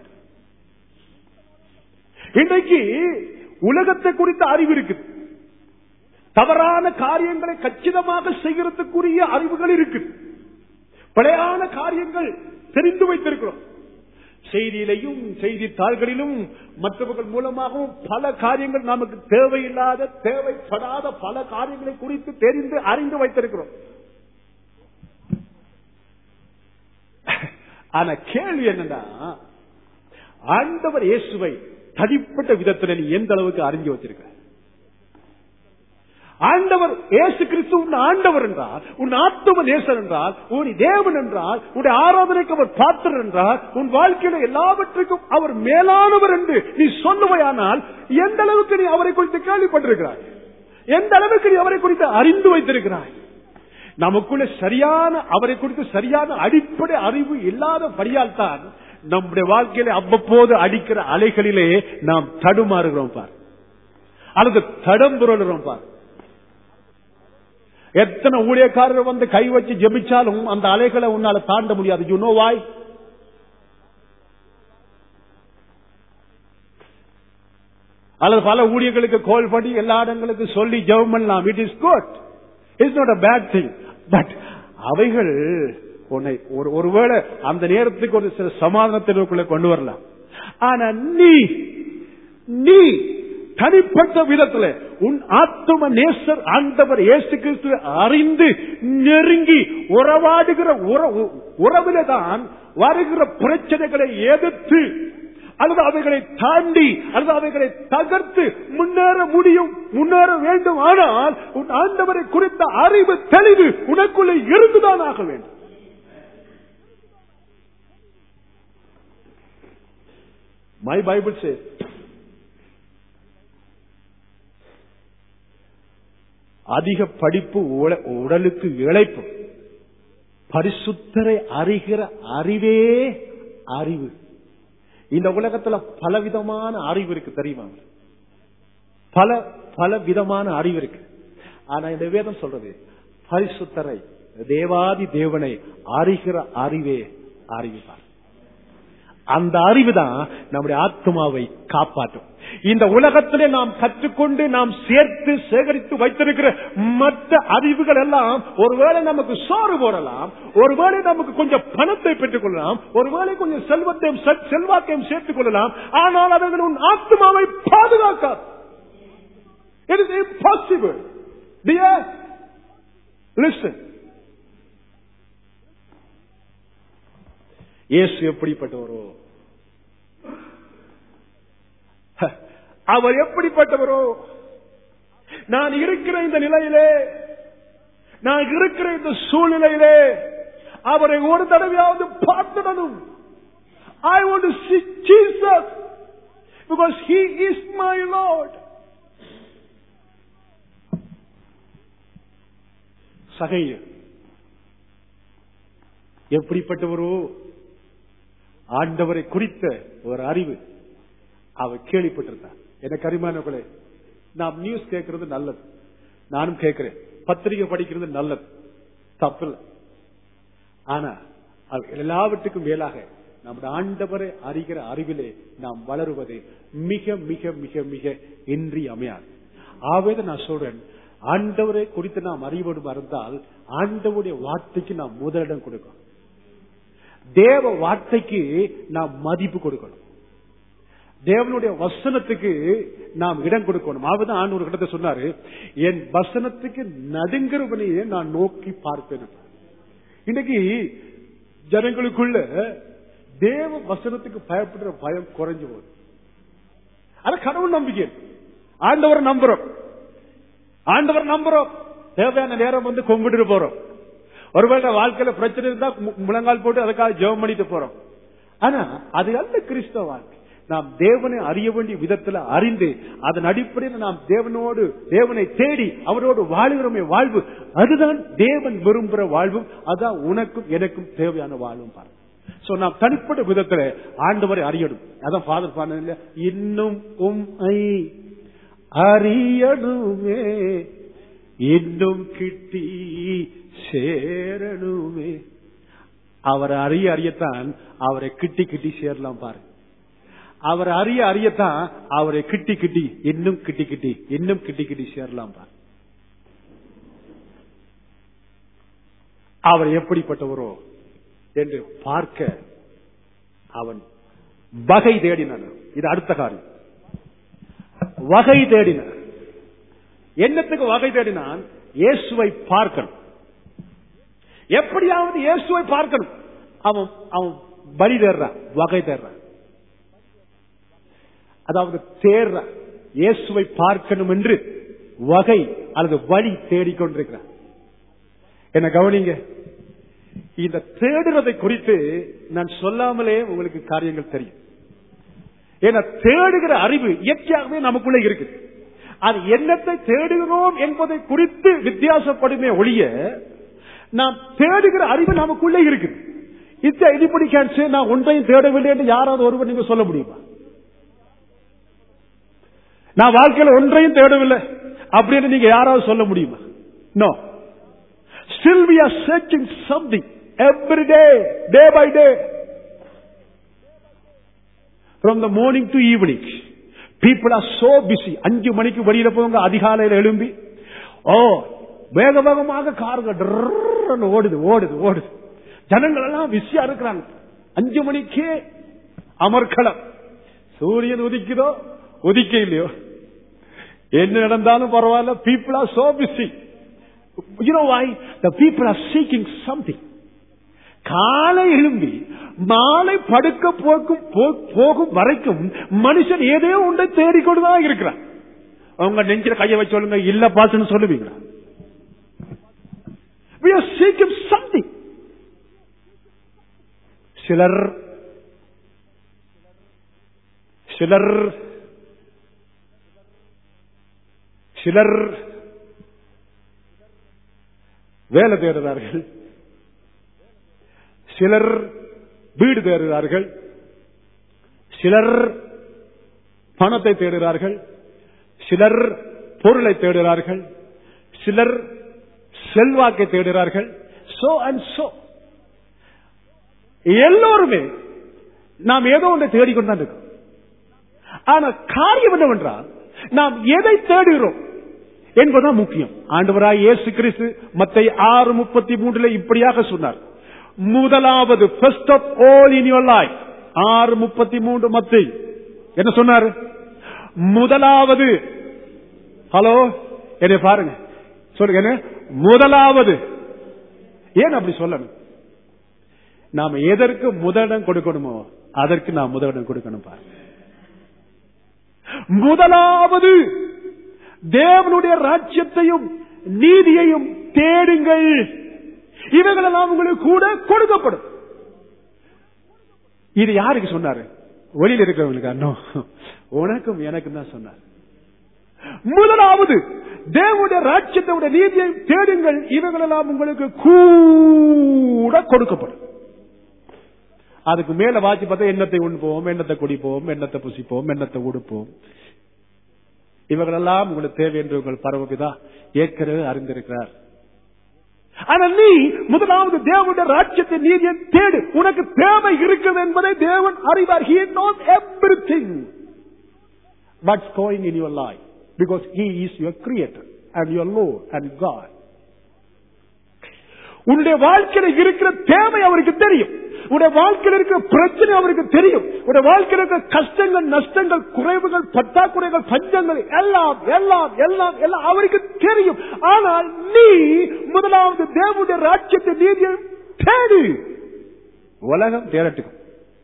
இன்றைக்கு உலகத்தை குறித்த அறிவு இருக்குது, தவறான காரியங்களை கச்சிதமாக செய்கிறதுக்குரிய அறிவுகள் இருக்கு, பழையான காரியங்கள் தெரிந்து வைத்திருக்கிறோம். செய்தியிலையும் செய்தித்தாள்களிலும் மற்றவர்கள் மூலமாகவும் பல காரியங்கள் நமக்கு தேவையில்லாத, தேவைப்படாத பல காரியங்களை குறித்து தெரிந்து அறிந்து வைத்திருக்கிறோம். ஆனா கேள்வி என்னன்னா, ஆண்டவர் இயேசுவை தனிப்பட்ட விதத்தில் நீ எந்த அளவுக்கு அறிஞ்சு வச்சிருக்க? ஆண்டவர் இயேசு கிறிஸ்து உன் ஆண்டவர் என்றால், உன் ஆத்தும நேசர் என்றால், உன் தேவன் என்றால், உன்னுடைய ஆராதனைக்கு அவர் பாத்திரர் என்றால், உன் வாழ்க்கையில எல்லாவற்றுக்கும் அவர் மேலானவர் என்று நீ சொல்லுவையானால் எந்த அளவுக்கு நீ அவரை குறித்து கேள்விப்பட்டிருக்கிறாய், எந்த அளவுக்கு நீ அவரை குறித்து அறிந்து வைத்திருக்கிறாய்? நமக்குள்ள சரியான அவரை குறித்து சரியான அடிப்படை அறிவு இல்லாத படியால் தான் நம்முடைய வாழ்க்கையில அவ்வப்போது அடிக்கிற அலைகளிலே நாம் தடுமாறுகிறோம் பார், அல்லது தடம் புரளுகிறோம் பார். எத்தனை ஊழியக்காரர் வந்து கை வச்சு ஜெபிச்சாலும் அந்த அலைகளை உன்னால தாண்ட முடியாது. You know why? அல்லது பல ஊழியர்களுக்கு கால் பண்ணி எல்லா இடங்களுக்கு சொல்லி ஜெபம் பண்ணலாம். It is good, it's not a bad thing. But அவைகள் உன்னை ஒருவேளை அந்த நேரத்துக்கு ஒரு சில சமாதானத்திற்குள்ள கொண்டு வரலாம். ஆனா நீ நீ தனிப்பட்ட விதத்தில் உன் ஆத்தும நேசர் ஆண்டவர் இயேசு கிறிஸ்துவை அறிந்து நெருங்கி உறவாடுகிற உறவிலே தான் வருகிற பிரச்சனைகளை எதிர்த்து அல்லது அவைகளை தாண்டி அல்லது அவைகளை தகர்த்து முன்னேற முடியும், முன்னேற வேண்டும். ஆனால் உன் ஆண்டவரை குறித்த அறிவு தெளிவு உனக்குள்ளே இருந்துதான் ஆக வேண்டும். My Bible says, அதிக படிப்பு உடலுக்கு இழைப்பு, பரிசுத்தரை அறிகிற அறிவே அறிவு. இந்த உலகத்துல பலவிதமான அறிவு இருக்கு தெரியுமா? பல பல விதமான அறிவு இருக்கு. ஆனா இந்த வேதம் சொல்றது பரிசுத்தரை, தேவாதி தேவனை அறிகிற அறிவே அறிவுதான். அந்த அறிவுதான் நம்முடைய ஆத்மாவை காப்பாற்றும். இந்த உலகத்திலே நாம் கற்றுக்கொண்டு நாம் சேர்த்து சேகரித்து வைத்திருக்கிற மற்ற அறிவுகள் எல்லாம் ஒருவேளை நமக்கு சோறு போடலாம், ஒருவேளை நமக்கு கொஞ்சம் பணத்தை பெற்றுக் கொள்ளலாம், ஒருவேளை கொஞ்சம் செல்வத்தையும் செல்வாக்கையும் சேர்த்துக் கொள்ளலாம். ஆனால் அவர்கள் உன் ஆத்மாவை பாதுகாக்காது. It is impossible. Dear, listen. இயேசு எப்படிப்பட்டவரோ, அவர் எப்படிப்பட்டவரோ, நான் இருக்கிற இந்த நிலையிலே, நான் இருக்கிற இந்த சூழ்நிலையிலே அவரை ஒரு தடவையாவது பார்த்திடணும். I want to see Jesus because he is my Lord. சகைய எப்படிப்பட்டவரோ, ஆண்டவரை குறித்த ஒரு அறிவு அவர் கேள்விப்பட்டிருந்தார். எனக்கு அருமையானவர்களே, நாம் நியூஸ் கேட்கறது நல்லது, நானும் கேட்கிறேன். பத்திரிகை படிக்கிறது நல்லது, தப்பில்லை. ஆனா எல்லாவற்றுக்கும் மேலாக நம்முடைய ஆண்டவரை அறிகிற அறிவிலே நாம் வளருவது மிக மிக மிக மிக இன்றியமையாது. ஆவேதான் நான் சொல்றேன், ஆண்டவரை குறித்து நாம் அறிவோடு இருந்தால் ஆண்டவருடைய வார்த்தைக்கு நாம் முதலிடம் கொடுக்கணும். தேவ வார்த்தைக்கு நாம் மதிப்பு கொடுக்கணும். தேவனுடைய வசனத்துக்கு நாம் இடம் கொடுக்கணும். அவதான் ஆண்டு ஒரு இடத்தை சொன்னாரு, என் வசனத்துக்கு நடுங்கிறவனையே நான் நோக்கி பார்ப்பேன். இன்னைக்கு ஜனங்களுக்குள்ள தேவ வசனத்துக்கு பயப்படுற பயம் குறைஞ்சு போகுது. அது கடவுள் நம்பிக்கை. ஆண்டவரை நம்புறோம், ஆண்டவர் நம்புறோம், தேவையான நேரம் வந்து கும்பிட்டு போறோம். ஒருவேளை வாழ்க்கையில பிரச்சனை இருந்தா முழங்கால் போட்டு அதுக்காக ஜெபம் பண்ணிட்டு போறோம். ஆனா அது அல்ல கிறிஸ்தவ வாழ்க்கை. நாம் தேவனை அறிய வேண்டிய விதத்துல அறிந்து அதன் அடிப்படையில் நாம் தேவனோடு தேவனை தேடி அவரோடு வாழ்கிறோமே வாழ்வு, அதுதான் தேவன் விரும்புகிற வாழ்வும், அதான் உனக்கும் எனக்கும் தேவையான வாழ்வும். பாருங்க, சோ நாம் தனிப்பட்ட விதத்துல ஆண்டவரை அறியணும். அதான் ஃபாதர் பாருங்க, இன்னும் உம்மை அறியணுமே, இன்னும் கிட்டி சேரணுமே. அவரை அறிய அறியத்தான் அவரை கிட்டி கிட்டி சேரலாம். பாருங்க, அவர் அறிய அறியத்தான் அவரை கிட்டி கிட்டி இன்னும் கிட்டி கிட்டி இன்னும் கிட்டி கிட்டி சேரலாம். பாருங்க, அவர் எப்படிப்பட்டவரோ என்று பார்க்க அவன் வகை தேடினான். இது அடுத்த காரியம். வகை தேடினான். என்னத்துக்கு வகை தேடினான்? இயேசுவை பார்க்கணும். எப்படியாவது இயேசுவை பார்க்கணும். அவன் அவன் வழி தேடுறான், வகை தேடுறான். அதாவது தேடுறான், இயேசுவை பார்க்கணும் என்று வகை அல்லது வழி தேடிக்கொண்டிருக்கிறான். என்ன கவனிங்க, இந்த தேடுறதை குறித்து நான் சொல்லாமலே உங்களுக்கு காரியங்கள் தெரியும். ஏன்னா தேடுகிற அறிவு இயற்கையாகவே நமக்குள்ள இருக்கு. அது என்னத்தை தேடுகிறோம் என்பதை குறித்து வித்தியாசப்படுமே ஒழிய நாம் தேடுகிற அறிவு நமக்குள்ளே இருக்கு. இத்த எனிபடி கேன் சே நான் ஒன்றையும் தேடவில்லை என்று யாராவது ஒருவர் நீங்க சொல்ல முடியுமா? நான் வாழ்க்கையில் ஒன்றையும் தேடவில்லை அப்படின்னு நீங்க யாராவது சொல்ல முடியுமா? No. Still we are searching something every day, day by day. From the morning to evening. People are so busy. அஞ்சு மணிக்கு வெளியில போங்க, அதிகாலையில் எழும்பி ஓ வேக வேகமாக கார்கள் ஓடுது ஓடுது ஓடுது. ஜனங்கள் எல்லாம் பிஸியா இருக்கிறாங்க. அஞ்சு மணிக்கே அமர்க்களம். சூரியன் உதிக்குதோ உதிக்க இல்லையோ, என்ன நடந்தாலும் பரவாயில்ல. People are so busy. You know why? The people are seeking something. காலை எழும்பி மாலை படுக்க போக்கும் போகும் வரைக்கும் மனுஷன் ஏதோ ஒன்றை தேடிக்கொண்டுதான் இருக்கிறான். அவங்க நெஞ்சில கையை வச்சு சொல்லுங்க, இல்ல பாசுன்னு சொல்லுவீங்களா? We are seeking something. சிலர் சிலர் சிலர் வேலை தேடுகிறார்கள், சிலர் வீடு தேடுகிறார்கள், சிலர் பணத்தை தேடுகிறார்கள், சிலர் பொருளை தேடுகிறார்கள், சிலர் செல்வாக்கை தேடுகிறார்கள். சோ அண்ட் சோ எல்லோருமே நாம் ஏதோ ஒன்றை தேடிக்கொண்டு இருக்கோம். ஆனா காரியம் என்னவென்றால் நாம் எதை தேடுகிறோம் என்பதுதான் முக்கியம். ஆண்டவராய் இயேசு கிறிஸ்து மத்தேயு ஆறு முப்பத்தி மூன்றுல இப்படியாக சொன்னார். முதலாவது first of all in your life, ஆறு முப்பத்தி மூன்று மத்தேயு என்ன சொன்னார்? முதலாவது, ஹலோ என்னை பாருங்க, சொல்லுங்க, முதலாவது. ஏன் அப்படி சொல்லணும்? நாம எதற்கு முதலிடம் கொடுக்கணுமோ அதற்கு நாம் முதலிடம் கொடுக்கணும். பாருங்க, முதலாவது தேவனுடைய ராஜ்யத்தையும் நீதியையும் தேடுங்கள், இவைகளெல்லாம் உங்களுக்கு கூட கொடுக்கப்படும். இது யாருக்கு சொன்னாரு? வெளியில் இருக்கிறவங்களுக்கு. அண்ணோ, உனக்கும் எனக்கும் தான் சொன்னார். முதலாவது தேவனுடைய ராஜ்யத்தை நீதியை தேடுங்கள், இவைகளெல்லாம் உங்களுக்கு கூட கொடுக்கப்படும். அதுக்கு மேல வாசி பார்த்தா எண்ணத்தை உண்போம், எண்ணத்தை குடிப்போம், எண்ணத்தை புசிப்போம், எண்ணத்தை உடுப்போம், இவர்களெல்லாம் உங்களுக்கு தேவை என்று உங்கள் பரமபிதா ஏற்கனவே அறிந்திருக்கிறார். ஆனா நீ முதலாவது தேவனுடைய ராஜ்யத்தை நீதியை தேடு. உனக்கு தேவை இருக்கிறது என்பதை தேவன் அறிவார். He knows everything what's going in your life because He is your creator and your Lord and God. உன்னுடைய வாழ்க்கையில இருக்கிற தேவை அவருக்கு தெரியும். உன்னுடைய வாழ்க்கையில் இருக்கிற பிரச்சனை அவருக்கு தெரியும். உன்னுடைய வாழ்க்கையில் இருக்கிற கஷ்டங்கள், நஷ்டங்கள், குறைவுகள், பற்றாக்குறைகள், பஞ்சங்கள் எல்லாம் எல்லாம் எல்லாம் எல்லாம் அவருக்கு தெரியும். ஆனால் நீ முதலாவது தேவனுடைய ராஜ்யத்தை நீதியை தேடு. உலகம் தேரட்டுக்கும்,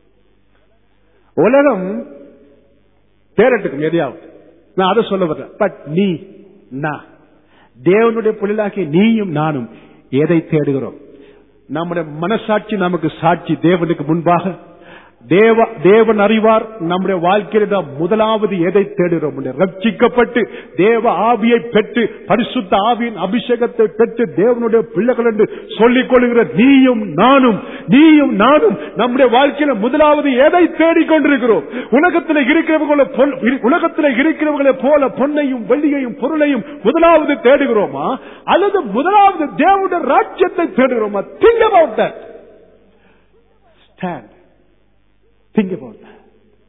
உலகம் தேரட்டுக்கும் எதையாவது. நான் அதை சொல்ல வரேன். பட் நீ, நான் தேவனுடைய பிள்ளைகளாகிய நீயும் நானும் எதை தேடுகிறோம்? நம்முடைய மனசாட்சி நமக்கு சாட்சி. தேவனுக்கு முன்பாக தேவ தேவன் அறிவார். நம்முடைய வாழ்க்கையில் முதலாவது எதை தேடுகிறோம்? ரட்சிக்கப்பட்டு தேவ ஆவியை பெற்று பரிசுத்த ஆவியின் அபிஷேகத்தை பெற்று தேவனுடைய பிள்ளைகள் என்று சொல்லிக் கொள்கிற நீயும் நானும் நீயும் நானும் நம்முடைய வாழ்க்கையில முதலாவது எதை தேடிக்கொண்டிருக்கிறோம்? உலகத்தில் இருக்கிறவர்களை உலகத்தில் இருக்கிறவர்களை போல பொன்னையும் வெள்ளியையும் பொருளையும் முதலாவது தேடுகிறோமா, அல்லது முதலாவது தேவனுடைய ராஜ்யத்தை தேடுகிறோமா? Think about that. Stand. Think about that.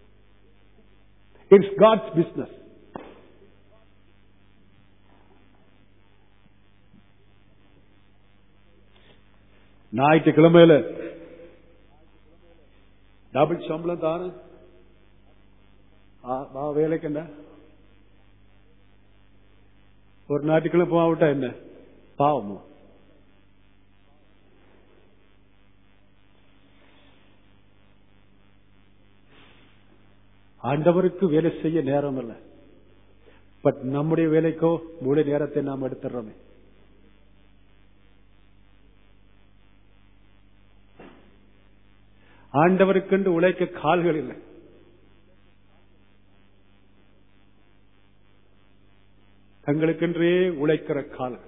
It's God's business. ஞாயிற்றுக்கிழமையில டபுள் சம்பளம் தானே வேலைக்குண்டா? ஒரு ஞாயிற்றுக்கிழமை போவிட்டா என்ன பாவமோ? ஆண்டவருக்கு வேலை செய்ய நேரம் இல்லை. பட் நம்முடைய வேலைக்கோ முழு நேரத்தை நாம் எடுத்துறோமே. ஆண்டவருக்கென்று உழைக்க கால்கள் இல்லை. தங்களுக்கென்றே உழைக்கிற கால்கள்.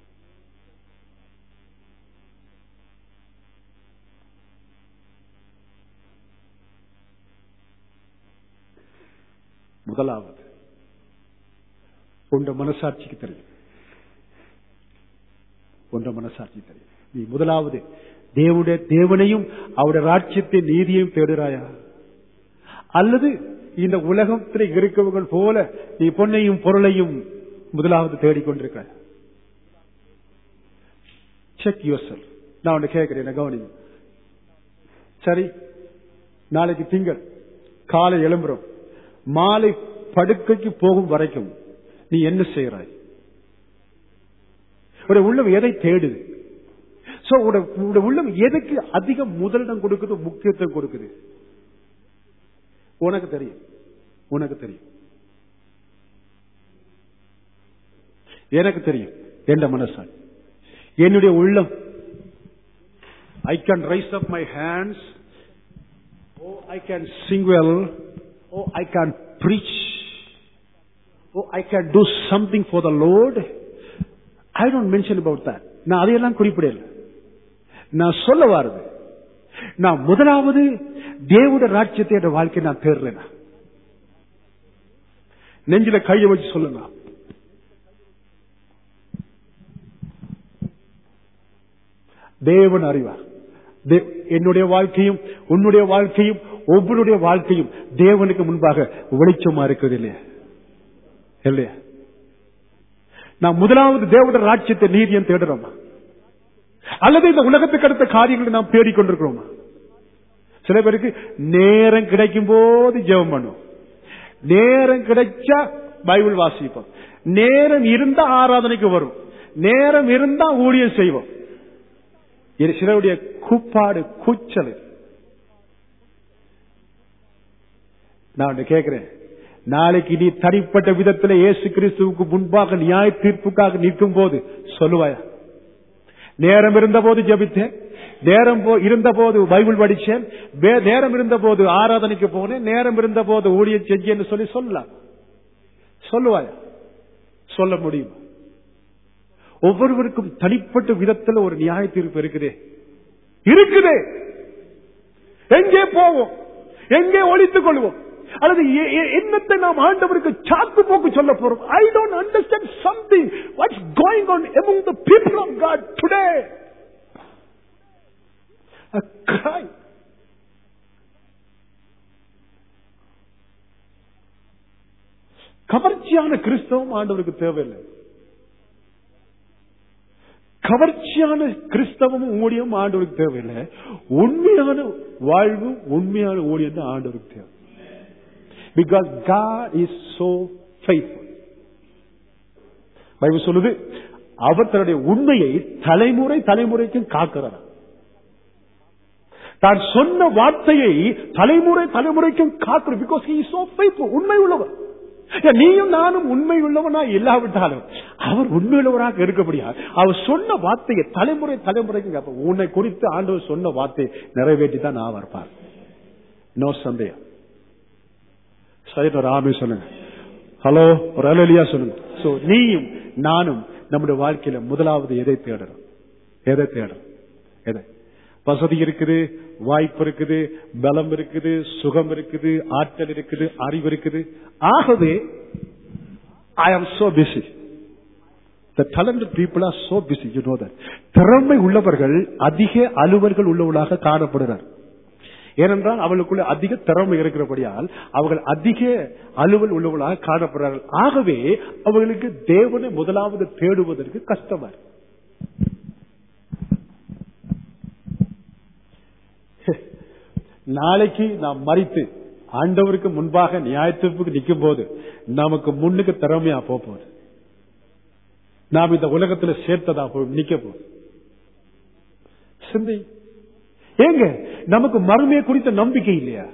முதலாவது உண்ட மனசாட்சிக்கு தெரியும். உண்ட மனசாட்சி தெரியும். நீ முதலாவது தேவனுடைய தேவனையும் அவருடைய ராஜ்யத்தின் நீதியையும் தேடுறாயா, அல்லது இந்த உலகத்தில் இருக்கிறவர்கள் போல நீ பொன்னையும் பொருளையும் முதலாவது தேடிக்கொண்டிருக்க? Check your self. நான் உன்னை கேட்கிறேன், கவனிங்க. சரி, நாளைக்கு திங்கள் காலை எழும்புறோம், மாலை படுக்கைக்கு போகும் வரைக்கும் நீ என்ன செய்கிறாய்? உள்ளம் எதை தேடுது? உள்ளம் எதுக்கு அதிக முதலிடம் கொடுக்குது, முக்கியத்துவம் கொடுக்குது? உனக்கு தெரியும், உனக்கு தெரியும், எனக்கு தெரியும். என்ற மனசாட்சி, என்னுடைய உள்ளம். I can raise up my hands, oh I can sing well, Oh, I can preach. Oh, I can do something for the Lord. I don't mention about that. நான் அதையெல்லாம் குறிப்பிடல. நான் சொல்ல வாருது, நான் முதலாவது தேவனுடைய ராஜ்யத்தை என்ற வாழ்க்கை நான் தேடுறேன். நெஞ்சில கையை வச்சு சொல்லுங்க, தேவன் அறிவார். என்னுடைய வாழ்க்கையும் உன்னுடைய வாழ்க்கையும் ஒவ்வொருடைய வாழ்க்கையும் தேவனுக்கு முன்பாக வெளிச்சமா இருக்குது இல்லையா? இல்லையா? நான் முதலாவது தேவனுடைய ராஜ்யத்தை நீதியம் தேடுறோமா, அல்லது இந்த உலகத்துக்கு அடுத்த காரியங்களை நாம் தேடிக்கொண்டிருக்கிறோமா? சில பேருக்கு நேரம் கிடைக்கும் போது ஜெபம் பண்ணும், நேரம் கிடைச்சா பைபிள் வாசிப்போம், நேரம் இருந்தா ஆராதனைக்கு வரும், நேரம் இருந்தா ஊழியம் செய்வோம். சிலருடைய கூப்பாடு கூச்சல். நான் கேட்கிறேன், நாளைக்கு நீ தனிப்பட்ட விதத்தில் இயேசு கிறிஸ்துவுக்கு முன்பாக நியாய தீர்ப்புக்காக நிற்கும் போது சொல்லுவாயா, நேரம் இருந்த போது ஜெபித்தேன், நேரம் இருந்த போது பைபிள் படிச்சேன், நேரம் இருந்த போது ஆராதனைக்கு போனேன், நேரம் இருந்த போது ஊழியம் செஞ்சேன்னு சொல்லி சொல்லலாம்? சொல்லுவாயா? சொல்ல முடியும்? ஒவ்வொருவருக்கும் தனிப்பட்ட விதத்தில் ஒரு நியாய தீர்ப்பு இருக்குதே, இருக்குதே. எங்கே போவோம், எங்கே ஒழித்துக் கொள்வோம், அல்லது என்னத்தை நாம் ஆண்டவருக்கு சாக்கு போக்கு சொல்ல போறோம்? I don't understand something. What's going on among the people of God today? A cry. கவர்ச்சியான கிறிஸ்தவம் ஆண்டவருக்கு தேவையில்லை. கவர்ச்சியான கிறிஸ்தவமும் ஊழியம் ஆண்டவருக்கு தேவையில்லை. உண்மையான வாழ்வு, உண்மையான ஊழியம் தான் ஆண்டவருக்கு தேவை. Because God is so faithful. Bible சொல்லுது, அவர் தன்னுடைய உண்மையை தலைமுறை தலைமுறைக்கும் காக்கிறார். தான் சொன்ன வார்த்தையை தலைமுறை தலைமுறைக்கும் காக்கிறார். Because he is so faithful. உண்மை உள்ளவர். நீயும் நானும் உண்மை உள்ளவனா இல்லாவிட்டாலும் அவர் உண்மை உள்ளவராக இருக்கப்படியா அவர் சொன்ன வார்த்தையை தலைமுறை தலைமுறைக்கு உன்னை குறித்து ஆண்டவர் சொன்ன வார்த்தையை நிறைவேற்றி தான் நான் இருப்பார். நோ சந்தேகம். ஒரு ஆமே சொல்லுங்க, ஹலோ ஒரு அல்லேலூயா சொல்லுங்க. சோ நீயும் நானும் நம்முடைய வாழ்க்கையில முதலாவது எதை தேடணும்? எதை தேடணும்? எதை? வசதி இருக்குது, வாய்ப்பு இருக்குது, பலம் இருக்குது, சுகம் இருக்குது, ஆற்றல் இருக்குது, அறிவு இருக்குது. ஆகவே I am so busy. The talented people are so busy. You know that. திறமை உள்ளவர்கள் அதிக அலுவல்கள் உள்ளவர்களாக காணப்படுகிறார். ஏனென்றால் அவளுக்குள்ள அதிக திறமை இருக்கிறபடியால் அவர்கள் அதிக அலுவல் உள்ளவர்களாக காணப்படுகிறார்கள். ஆகவே அவர்களுக்கு தேவனை முதலாவது தேடுவதற்கு கஷ்டமா இருக்கு. நாளைக்கு நாம் மரித்து ஆண்டவருக்கு முன்பாக நியாயத்தீர்ப்புக்கு நிற்கும் போது நமக்கு முன்னுக்கு திறமையா போகுது. நாம் இந்த உலகத்தில் சேர்த்ததா நிக்க போகுது. சிந்தை ஏங்க நமக்கு மறுமையை குறித்த நம்பிக்கை இல்லையா?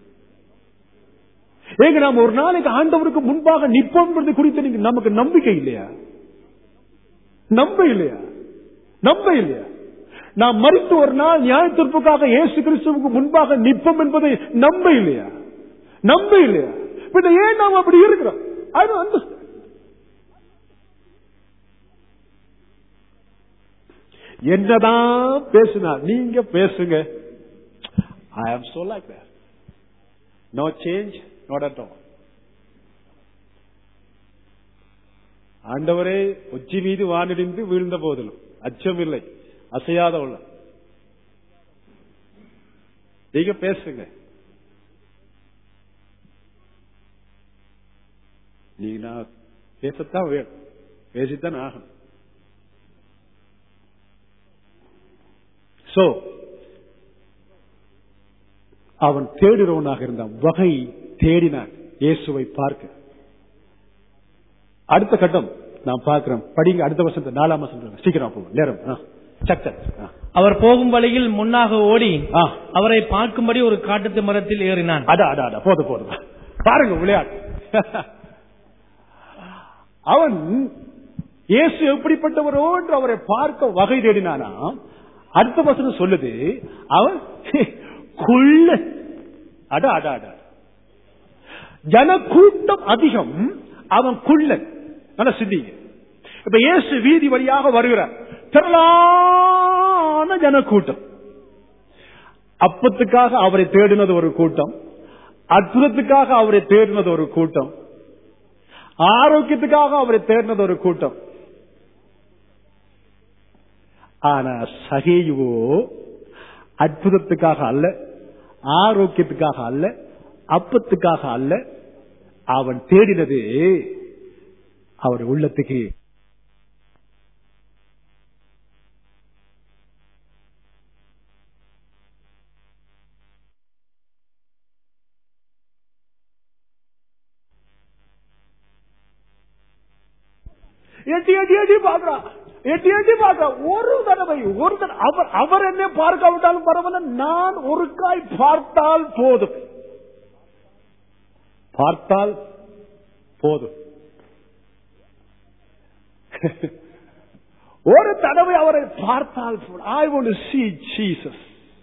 ஏங்க நாம் ஒரு நாளைக்கு ஆண்டவருக்கு முன்பாக நிற்போம் குறித்து நமக்கு நம்பிக்கை இல்லையா? நம்ப இல்லையா? நம்ப இல்லையா? நாம் மரித்து ஒரு நாள் நியாய தீர்ப்புக்காக இயேசு கிறிஸ்துவுக்கு முன்பாக நிற்போம் என்பதை நம்ப இல்லையா? நம்ப இல்லையா? ஏன் நாம் அப்படி இருக்கிறோம்? I don't understand. என்னதான் பேசினா நீங்க பேசுங்க. I am so like that. No change, not at all. ஆண்டவரே உச்சி மீது வானிடிந்து வீழ்ந்த போதிலும் அச்சமில்லை, அசையாத உள்ள. நீங்க பேசுங்க. நீங்க நான் பேசத்தான் வேணும், பேசித்தான் ஆகணும். சோ அவன் தேடுறவனாக இருந்தான், வகை தேடினான் இயேசுவை பார்க்க. அடுத்த கட்டம் நான் பார்க்கிறோம். படிங்க அடுத்த வருஷத்தை நாலாம் வருஷம் சீக்கிரம் போகும் நேரம். அவர் போகும் வழியில் முன்னாக ஓடி அவரை பார்க்கும்படி ஒரு காட்டு மரத்தில் ஏறினான். அடா போதும் போதும் பாருங்க விளையாட்டு. அவன் இயேசு எப்படிப்பட்டவரோ என்று அவரை பார்க்க வகை தேடினானா. அடுத்த வசனம் சொல்லுது அவன் குள்ள அடா அடா அடா ஜனக்கூட்டம் அதிகம், அவன் குள்ளன். நல்ல சிந்திங்க. இப்ப இயேசு வீதி வழியாக வருகிறார், திரளான ஜனக்கூட்டம். அப்பத்துக்காக அவரை தேடினது ஒரு கூட்டம், அற்புதத்துக்காக அவரை தேடினது ஒரு கூட்டம், ஆரோக்கியத்துக்காக அவரை தேடினது ஒரு கூட்டம். ஆனா சகேயுவோ அற்புதத்துக்காக அல்ல, ஆரோக்கியத்துக்காக அல்ல, அப்பத்துக்காக அல்ல, அவன் தேடினது அவர் உள்ளத்துக்கு. எட்டி எட்டி எட்டி பாக்குறான், எட்டி எட்டி பாக்குறான். ஒரு தடவை ஒரு தடவை அவர் அவர் என்ன பார்க்காவிட்டாலும் பரவாயில்ல, நான் ஒரு காய் பார்த்தால் போதும், பார்த்தால் போதும். ஒரு தடவை அவரை பார்த்தால் போதும். I want to see Jesus.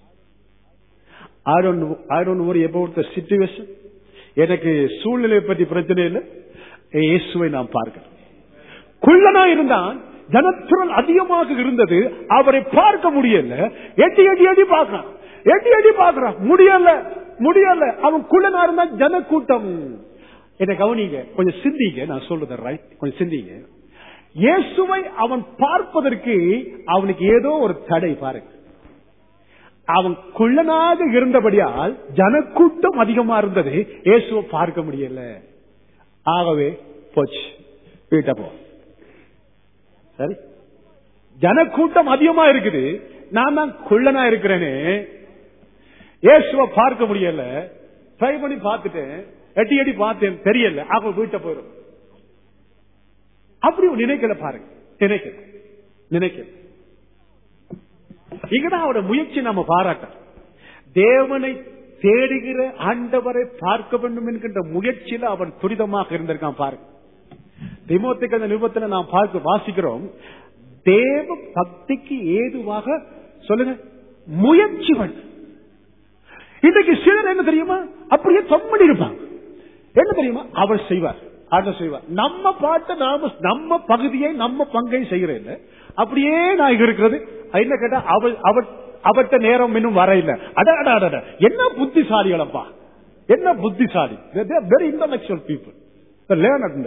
I don't I don't worry about the situation. எனக்கு சூழ்நிலை பற்றி பிரச்சனை இல்லை, இயேசுவை நாம் பார்க்கிறோம். குள்ளனா இருந்தான், ஜனத்திரள் அதிகமாக இருந்தது, அவரை பார்க்க முடியல. எட்டி எட்டி எட்டி பார்க்கிறான், எட்டி எட்டி பார்க்கிறான், முடியல முடியல. அவன் குள்ளனா இருந்தா ஜனக்கூட்டம். என்ன கவனிங்க, கொஞ்சம் சிந்திங்க, நான் சொல்றது ரைட், கொஞ்சம் சிந்திங்க. இயேசுவை அவன் பார்ப்பதற்கு அவனுக்கு ஏதோ ஒரு தடை பாருங்க. அவன் குள்ளனாக இருந்தபடியால் ஜனக்கூட்டம் அதிகமா இருந்தது, இயேசுவை பார்க்க முடியல. ஆகவே போச்சு, வீட்டை போ. சரி, ஜனக்கூட்டம் அதிகமா இருக்குது, நான் தான் குள்ளனா இருக்கிறேனே, இயேசுவை பார்க்க முடியல. ட்ரை பண்ணி பார்த்துட்டேன், எட்டி எட்டி பார்த்தேன், தெரியல. ஆக வீட்டை போயிடும். அப்படி நினைக்கல பாருங்க, நினைக்கல நினைக்கல இங்கதான் அவரோட முயற்சி நம்ம பாராட்ட. தேவனை தேடுகிற ஆண்டவரை பார்க்க வேண்டும் என்கின்ற முயற்சியில அவன் துரிதமாக இருந்திருக்கான் பாருங்க. தீமோத்தேயுக்கு அந்த நிருபத்துல நாம் பார்க்க வாசிக்கிறோம், தேவ பக்திக்கு ஏதுவாக சொல்லுங்க முயற்சி பண்ணு. இன்னைக்கு சிலர் என்ன தெரியுமா, அப்படியே தொம்மடி இருப்பாங்க. என்ன தெரியுமா, அவர் செய்வார், ஆண்டவர் செய்வார். நம்ம பாட்டு நாம நம்ம பகுதியை நம்ம பங்கை செய்யறேன், அப்படியே நான் இருக்கிறது. என்ன கேட்டா அவள் அவர்கிட்ட நேரம் இன்னும் வர இல்லை. அட என்ன புத்திசாலிகளப்பா, என்ன புத்திசாலி. Very intellectual people, learn.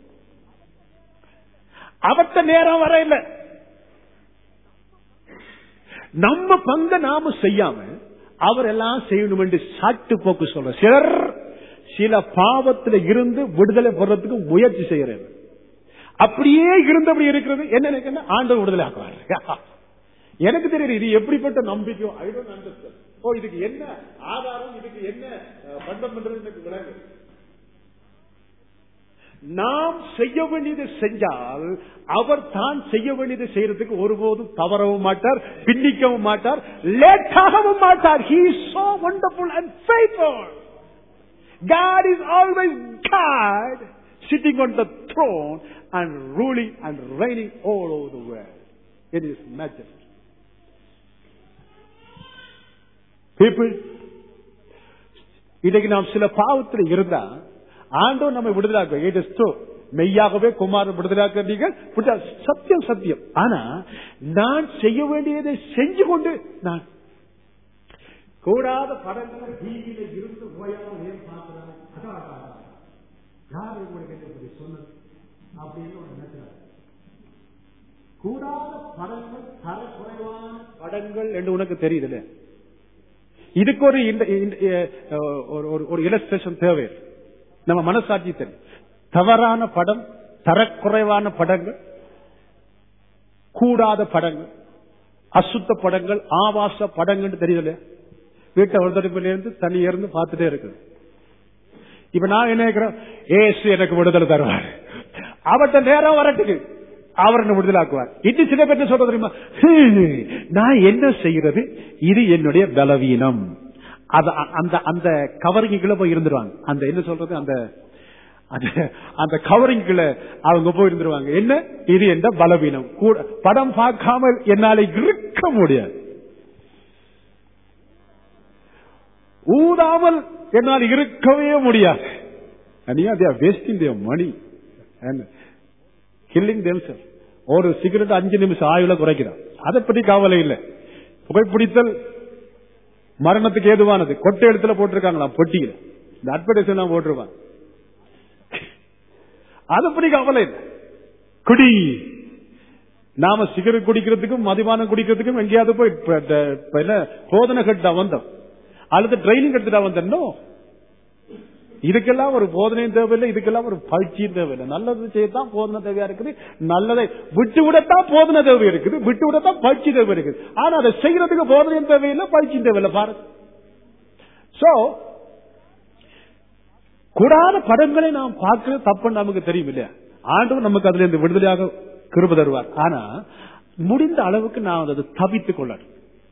அவர்கிட்ட நேரம் வர இல்லை. நம்ம பங்க நாம செய்யாம அவர் எல்லாம் செய்யணும் என்று சாட்டு போக்கு சொல்ற சிலர் சில பாவத்தில் இருந்து விடுதலை பெறதுக்கு முயற்சி செய்யறது. அப்படியே இருந்தபடி இருக்கிறது. என்ன நினைக்கிற ஆண்டவர் விடுதலை ஆக்குவார். எனக்கு தெரியுது இது எப்படிப்பட்ட நம்பிக்கை. I don't understand. ஓ, இதுக்கு என்ன ஆதாரம், இதுக்கு என்ன பண்டம் பண்றது எனக்கு விளங்கு. நாம் செய்ய வேண்டியதை செஞ்சால் அவர் தான் செய்ய வேண்டியதை செய்யறதுக்கு ஒருபோதும் தவறவும் மாட்டார், பின்னிக்கவும் மாட்டார், லேட்டாகவும் மாட்டார். He is so wonderful and faithful. God is always God, sitting on the throne and ruling and reigning all over the world. It is majesty. People, இன்னைக்கு நாம் சில பாவத்தில் இருந்தா ஆண்டவர் நம்மை விடுதலாக்க. It is true. மெய்யாகவே குமாரன் விடுதலாக்க சத்தியம் சத்தியம். ஆனா நான் செய்ய வேண்டியதை செஞ்சு கொண்டு நான் கூடாத படங்களை டிவியில இருந்து போயாமல் ஏன் பார்க்கிறாங்க. யார் உங்களுக்கு சொன்னது அப்படின்னு ஒரு நினைக்கிறார். கூடாத படங்கள் தரக்குறைவான படங்கள் என்று உனக்கு தெரியுது. இதுக்கு ஒரு ஒரு இலஸ்ட்ரேஷன் தேவை. நம்ம மனசாட்சி தெரியும். தவறான படம், தரக்குறைவான படங்கள், கூடாத படங்கள், அசுத்த படங்கள், ஆபாச படங்கள் தெரியுது. வீட்டை ஒரு தடுப்பில இருந்து தனி இருந்து பார்த்துட்டே இருக்கு. இப்ப நான் என்ன கேட்கிறேன், ஏசு எனக்கு விடுதலை தருவார், அவர்கிட்ட நேரம் வரட்டுக்கு அவர் என்ன விடுதலாக்குவார். இன்னும் சில பேர் சொல்றது தெரியுமா, நான் என்ன செய்யறது, இது என்னுடைய பலவீனம். அந்த அந்த கவரிங்குள்ள போய் இருந்துருவாங்க. அந்த என்ன சொல்றது, அந்த அந்த கவரிங்குள்ள அவங்க போய் இருந்துருவாங்க. என்ன, இது என்ற பலவீனம். படம் பார்க்காமல் என்னால இருக்க முடியாது, ஊதாமல் என்னால் இருக்கவே முடியாது. and yeah, they are wasting their money and killing themselves. ஒரு சிகரெட் அஞ்சு நிமிஷம் ஆயுள குறைக்கிறான். அதை பற்றி கவலை இல்லை. புகைப்பிடித்தல் மரணத்துக்கு ஏதுவானது. கொட்டை எழுத்துல போட்டிருக்காங்களா பொட்டியில, இந்த அட்வர்டைஸ்மெண்ட் போட்டிருப்பான். அதை பற்றி கவலை இல்லை. குடி, நாம சிகரெட் குடிக்கிறதுக்கும் மதுபானம் குடிக்கிறதுக்கும் எங்கேயாவது போய் போதனை கட்டா வந்தோம் அல்லது ட்ரைனிங் எடுத்துட்டா வந்தோம். இதுக்கெல்லாம் ஒரு போதனையும் தேவையில்லை, இதுக்கெல்லாம் ஒரு பயிற்சியும் தேவையில்லை. நல்லது செய்யத்தான் போதனை தேவையா இருக்குது, நல்லதை விட்டு விடத்தான் போதனை தேவை இருக்குது, விட்டு விடத்தான் பயிற்சி தேவை இருக்குது. ஆனா அதை செய்யறதுக்கு போதனையும் தேவையில்லை, பயிற்சியும் தேவையில்லை. பாருங்க, சோ கூடாத படங்களை நாம் பார்க்கிறது தப்புன்னு நமக்கு தெரியும் இல்லையா? ஆண்டவர் நமக்கு அதுல இருந்து விடுதலையாக கிருபை தருவார். ஆனா முடிந்த அளவுக்கு நான் அதை தவித்துக் கொள்ளணும்.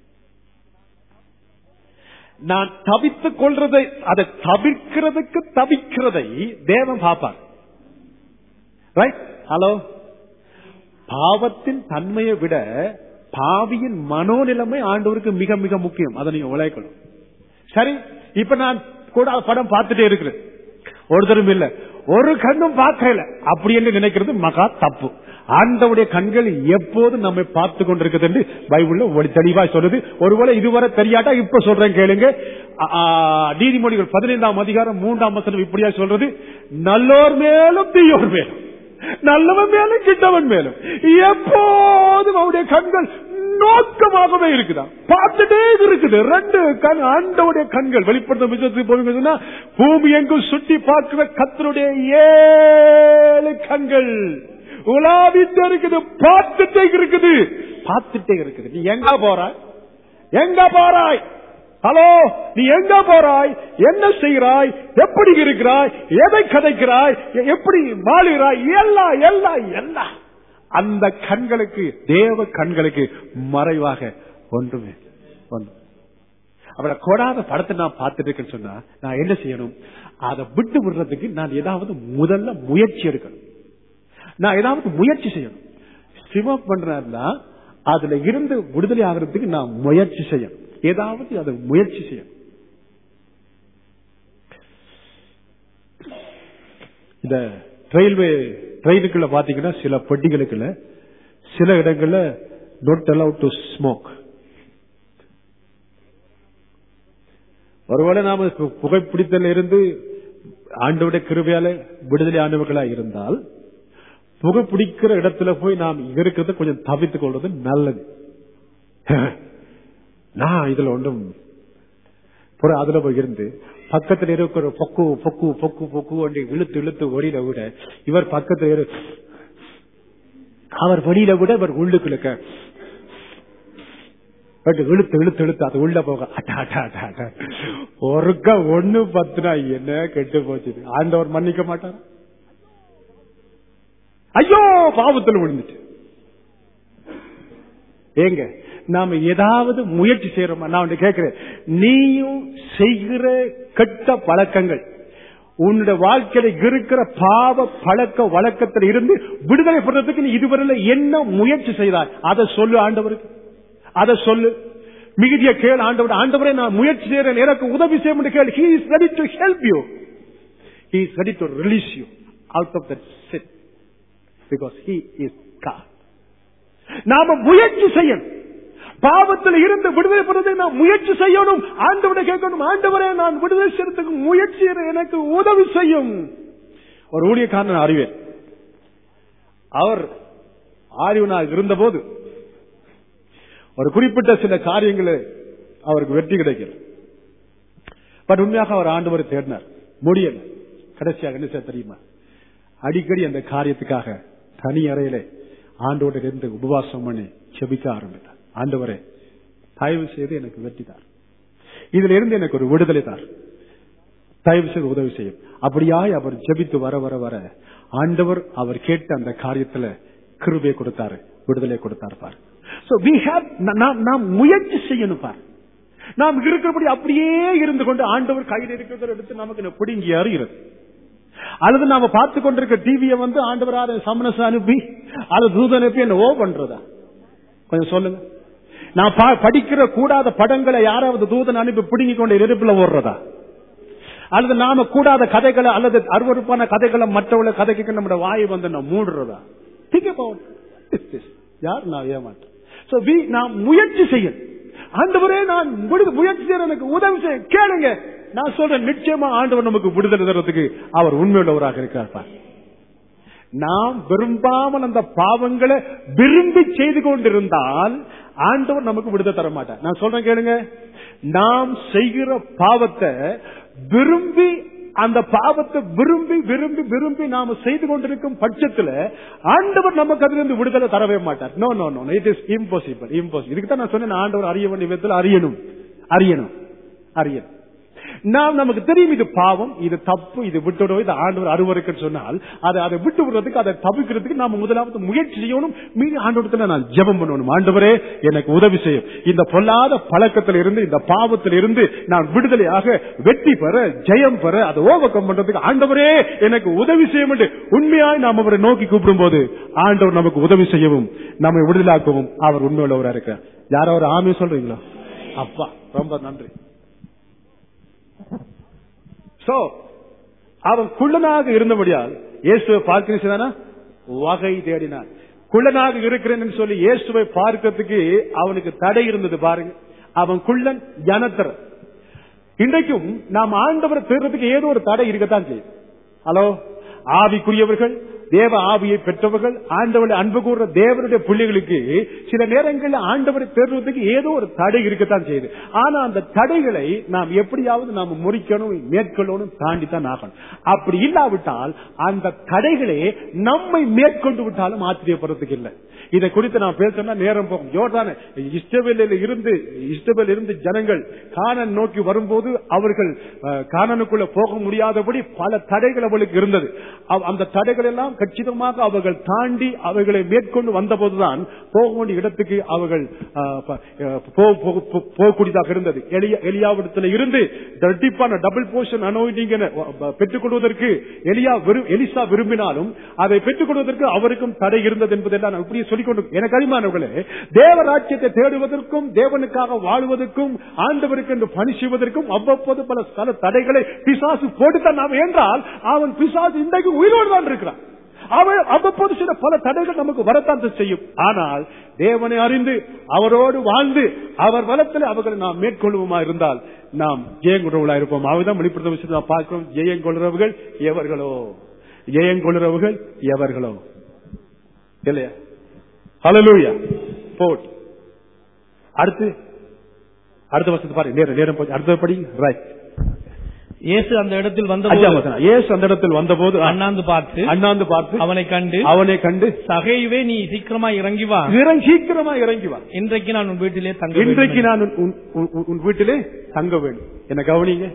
நான் தவித்துக் கொள்றதை, அதை தவிர்க்கிறதுக்கு தவிக்கிறதை தேவன் பார்ப்பார். ரைட்? ஹலோ, பாவத்தின் தன்மையை விட பாவியின் மனோநிலைமை ஆண்டவருக்கு மிக மிக முக்கியம். அதை நீங்க உழைக்கணும். சரி, இப்ப நான் கூட படம் பார்த்துட்டே இருக்கிறேன், ஒருத்தரும் இல்ல, ஒரு கண்ணும் பார்க்கல அப்படி என்று நினைக்கிறது மகா தப்பு. ஆண்டவருடைய கண்கள் எப்போது நம்மை பார்த்து கொண்டிருக்கிறது என்று பைபிள்ல தெளிவா சொல்றது. ஒருவேளை இதுவரை தெரியாட்டா இப்ப சொல்றேன் கேளுங்க. நீதிமொழிகள் பதினைந்தாம் அதிகாரம் மூன்றாம் வசனம் இப்படியா சொல்றது, நல்லோர் மேலும் தீயோர் மேலும், நல்லவன் மேலும் கிட்டவன் மேலும் எப்போதும் அவருடைய கண்கள் நோக்கமாகவே இருக்குதா, பார்த்துட்டே இருக்குது. ரெண்டு கண் ஆண்டவருடைய கண்கள் வெளிப்படுத்த பூமி எங்கும் சுட்டி பார்க்கிற கர்த்தருடைய ஏழு கண்கள் உலாவிட்டு இருக்குது, பார்த்துட்டே இருக்குது, பார்த்துட்டே இருக்குது. நீ எங்க போறாய், எங்க போறாய்? ஹலோ, நீ எங்க போறாய், என்ன செய்கிறாய், எப்படி இருக்கிறாய், எதை கதைக்கிறாய், எப்படி வாழுகிறாய், எல்லாம் எல்லாம் எல்லாம் அந்த கண்களுக்கு, தேவ கண்களுக்கு மறைவாக ஒன்றுமே ஒன்று. அவளை கொடாத படத்தை நான் பார்த்துட்டு இருக்கேன்னு சொன்னா நான் என்ன செய்யணும்? அதை விட்டு விடுறதுக்கு நான் ஏதாவது முதல்ல முயற்சி எடுக்கணும். நான் ஏதாவது முயற்சி செய்யணும். சிவம் பண்றா அதுல இருந்து விடுதலை ஆகிறதுக்கு நான் முயற்சி செய்யணும். ஏதாவது அதை முயற்சி செய்யணும். இந்த ரயில்வே ட்ரெயினுக்குள்ள பாத்தீங்கன்னா சில பெட்டிகளுக்குள்ள சில இடங்கள்ல not allowed to smoke. ஒருவேளை நாம புகைப்பிடித்தல் இருந்து ஆண்டவருடைய கிருபையால விடுதலை ஆண்டவர்களா இருந்தால் புகைப்பிடிக்கிற இடத்துல போய் நாம் இருக்கிறத கொஞ்சம் தவித்துக் கொள்வது நல்லது. நான் இதுல ஒன்றும் அதுல போய் இருந்து பக்கத்துல இருக்கிற பொக்கு பொக்கு பொக்கு பொக்கு ஒன்று இழுத்து இழுத்து ஒடியில விட இவர் பக்கத்துல அவர் வெளியில விட இவர் உள்ளுக்குள்ள இழுத்து இழுத்து இழுத்து அது உள்ள போக ஒருக்க ஒண்ணு பத்துனா என்ன கெட்டு போச்சு. ஆண்டவர் மன்னிக்க மாட்டார். ஐயோ பாவத்தில் விழுந்துச்சு. ஏங்க நாம ஏதாவது முயற்சி செய்யறோமா? நான் கேட்கிறேன், நீயும் செய்கிற கெட்ட பழக்கங்கள், உன்னுடைய வாழ்க்கையில இருக்கிற பாவ பழக்க வழக்கத்தில் இருந்து விடுதலை பெறதுக்கு நீ இதுவரையில என்ன முயற்சி செய்தாய்? அதை சொல்லு ஆண்டவருக்கு, அதை சொல்லு. மிகுதிய கேள் ஆண்டவர். ஆண்டவரே நான் முயற்சி செய்யறேன், எனக்கு உதவி செய்ய கேள். He is ready to help you. He is ready to release you out of that sin because he is God. நாம முயற்சி செய்யணும். பாவத்தில் இருந்து விடுதலை பெறுவதை நாம் முயற்சி செய்யணும். ஆண்டவரை கேட்கணும், ஆண்டவரே நான் விடுதலை செய்யறதுக்கு முயற்சி, எனக்கு உதவி செய்யும். ஒரு ஊழியக்காரன் அறிவேன். அவர் ஆய்வுனாக இருந்த போது ஒரு குறிப்பிட்ட சில காரியங்களை அவருக்கு வெற்றி கிடைக்கல. பட் உண்மையாக அவர் ஆண்டவரை தேடினார், முடியல. கடைசியாக என்ன செய்ய தெரியுமா? அடிக்கடி அந்த காரியத்துக்காக தனி அறையில ஆண்டோட இருந்து உபவாசம் பண்ணி செபிக்க ஆரம்பித்தார். ஆண்டவரே தயவு செய்து எனக்கு வெற்றி தார், இதுல இருந்து எனக்கு ஒரு விடுதலை தார், தயவு செய்து உதவி செய்யும். அப்படியாய் அவர் ஜெபித்து வர வர வர ஆண்டவர் அவர் கேட்ட அந்த காரியத்துல கிருபை கொடுத்தாரு, விடுதலை கொடுத்தார். பாரு, so we have நாம் முயற்சி செய்யணும். பாரு, நாம் இருக்கிறபடி அப்படியே இருந்து கொண்டு ஆண்டவர் கையில் இருக்கிறத எடுத்து நமக்கு பிடுங்கி அறிகிறது. அல்லது நாம பார்த்து கொண்டிருக்க டிவியை வந்து ஆண்டவராக சமணச அனுப்பி அது தூத அனுப்பி என்ன ஓ பண்றதா? கொஞ்சம் சொல்லுங்க. நான் படிக்கிற கூடாத படங்களை யாராவது தூதன் அனுப்பி பிடுங்கி கொண்டு நெருப்புல ஓடுறதா? அல்லது நாம கூடாத கதைகளை அல்லது அருவருப்பான கதைகளை மற்றவங்களை கதைக்கு நம்முடைய வாயை வந்து நான் மூடுறதா? Think about this. யார் நான் ஏமாற்றேன். So we நாம் முயற்சி செய்யணும். ஆண்டவரே நான் முயற்சி செய்ய எனக்கு உதவி செய்ய கேளுங்க. நான் சொல்றேன், நிச்சயமா ஆண்டவர் நமக்கு விடுதலை தரத்துக்கு அவர் உண்மையுள்ளவராக இருக்கிறார். நாம் விரும்பாமல் அந்த பாவங்களை விரும்பி செய்து கொண்டிருந்தால் ஆண்டவர் நமக்கு விடுதலை தர மாட்டார். நான் சொல்றேன் கேளுங்க, நாம் செய்கிற பாவத்தை விரும்பி அந்த பாவத்தை விரும்பி விரும்பி விரும்பி நாம செய்து கொண்டிருக்கும் பட்சத்துல ஆண்டவர் நமக்கு அதிலிருந்து விடுதலை தரவே மாட்டார். No no no it is impossible impossible இதுக்கு தான் நான் சொன்னேன், ஆண்டவர் அறிய வேண்டிய விதத்தில் அறியணும் அறியணும் அறியணும். நாம் நமக்கு தெரியும் இது பாவம், இது தப்பு, இது விட்டுடும், இது ஆண்டவர் அருவருக்குன்னு சொன்னால் அதை அதை விட்டு விடுறதுக்கு, அதை தவிர்க்கிறதுக்கு நாம முதலாவது முயற்சி செய்யணும். மீறி ஆண்டவரத்துல நான் ஜெபம் பண்ணணும். ஆண்டவரே எனக்கு உதவி செய்யும், இந்த பொல்லாத பழக்கத்தில் இருந்து இந்த பாவத்தில் இருந்து நான் விடுதலையாக வெற்றி பெற ஜெயம் பெற அதை ஓவர்கம் பண்றதுக்கு ஆண்டவரே எனக்கு உதவி செய்யும் என்று உண்மையாய் நாம் அவரை நோக்கி கூப்பிடும் போது ஆண்டவர் நமக்கு உதவி செய்யவும் நம்மை விடுதலாக்கவும் அவர் உண்மையுள்ளவராக இருக்க. யாரோ ஒரு ஆமே சொல்றீங்களா? அப்பா ரொம்ப நன்றி. சோ அவன் குள்ளனாக இருந்தபடியால் இயேசுவை பார்க்கிறீங்கன்னா வகை தேடினான். குள்ளனாக இருக்கிறேன்னு சொல்லி இயேசுவை பார்க்கிறதுக்கு அவனுக்கு தடை இருந்தது பாருங்க. அவன் குள்ளன் ஜனத்தர். இன்றைக்கும் நாம் ஆண்டவரை தேடுறதுக்கு ஏதோ ஒரு தடை இருக்கத்தான் செய்யும். ஹலோ, ஆவிக்குரியவர்கள், தேவ ஆவியை பெற்றவர்கள், ஆண்டவரை அன்பு கூறுற தேவனுடைய பிள்ளைகளுக்கு சில நேரங்களில் ஆண்டவரை தேடுவதற்கு ஏதோ ஒரு தடை இருக்கத்தான் செய்யுது. ஆனா அந்த தடைகளை நாம் எப்படியாவது நாம் முறிக்கணும், மேற்கொள்ளணும், தாண்டித்தான் ஆகணும். அப்படி இல்லாவிட்டால் அந்த தடைகளே நம்மை மேற்கொண்டு விட்டாலும் ஆச்சரியப்படுறதுக்கு இல்லை. இதை குறித்து நான் பேசணும்னா நேரம் போகும். யோர்தான இஸ்ரவேலில் இருந்து இஸ்ரவேல் இருந்து ஜனங்கள் கானான் நோக்கி வரும்போது அவர்கள் கானானுக்குள்ள போக முடியாதபடி பல தடைகள் அவர்களுக்கு இருந்தது. அந்த தடைகள் எல்லாம் கச்சிதமாக அவர்கள் தாண்டி அவர்களை மேற்கொண்டு வந்த போதுதான் போக வேண்டிய இடத்துக்கு அவர்கள் போகக்கூடியதாக இருந்தது. எலியாவிடத்தில் இருந்து இரட்டிப்பான டபுள் போர்ஷன் அனாயிண்டிங் பெற்றுக் கொள்வதற்கு எலியா எலிசா விரும்பினாலும் அதை பெற்றுக் கொள்வதற்கு அவருக்கும் தடை இருந்தது என்பதெல்லாம் நான் இப்படியே சொல்லிக்கொண்டு, எனக்கு அறிமானவர்களே, தேவராஜ்யத்தை தேடுவதற்கும் தேவனுக்காக வாழ்வதற்கும் ஆண்டவருக்கு என்று பணி செய்வதற்கும் அவ்வப்போது பல பல தடைகளை பிசாசு போட்டுத்தான் நாம் என்றால் அவன் பிசாசு இன்றைக்கு உயிரோடு தான் இருக்கிறான். அவன் அவ்வப்போது சில பல தடைகள் நமக்கு வரத்தான் செய்யும். ஆனால் தேவனை அறிந்து அவரோடு வாழ்ந்து அவர் வளத்தில் அவர்களை நாம் மேற்கொள்வோமா இருந்தால் நாம் ஜெயங்கொள்றவர்களா இருப்போம். அவர்தான் வெளிப்படுத்த விஷயத்தை நாம் பார்க்கிறோம். ஜெயங்கொள்றவர்கள் எவர்களோ, ஜெயங்கொள்றவர்கள் எவர்களோ இல்லையா? ஹல்லேலூயா. போட் அடுத்து அடுத்த வருஷத்து பாருங்க, நேரம் நேரம் போச்சு. அடுத்த படி ரைட். இயேசு அந்த இடத்தில் வந்தபோது இயேசு அந்த இடத்தில் வந்தபோது அண்ணாந்து பார்த்து அண்ணாந்து பார்த்து அவனை கண்டு அவனை கண்டு சகைவே நீ சீக்கிரமா இறங்கி வா, சீக்கிரமா இறங்கி வா, இன்றைக்கு நான் உன் வீட்டிலே தங்க இன்றைக்கு நான் உன் வீட்டிலே தங்க வேண்டும். என்ன கவனிங்க.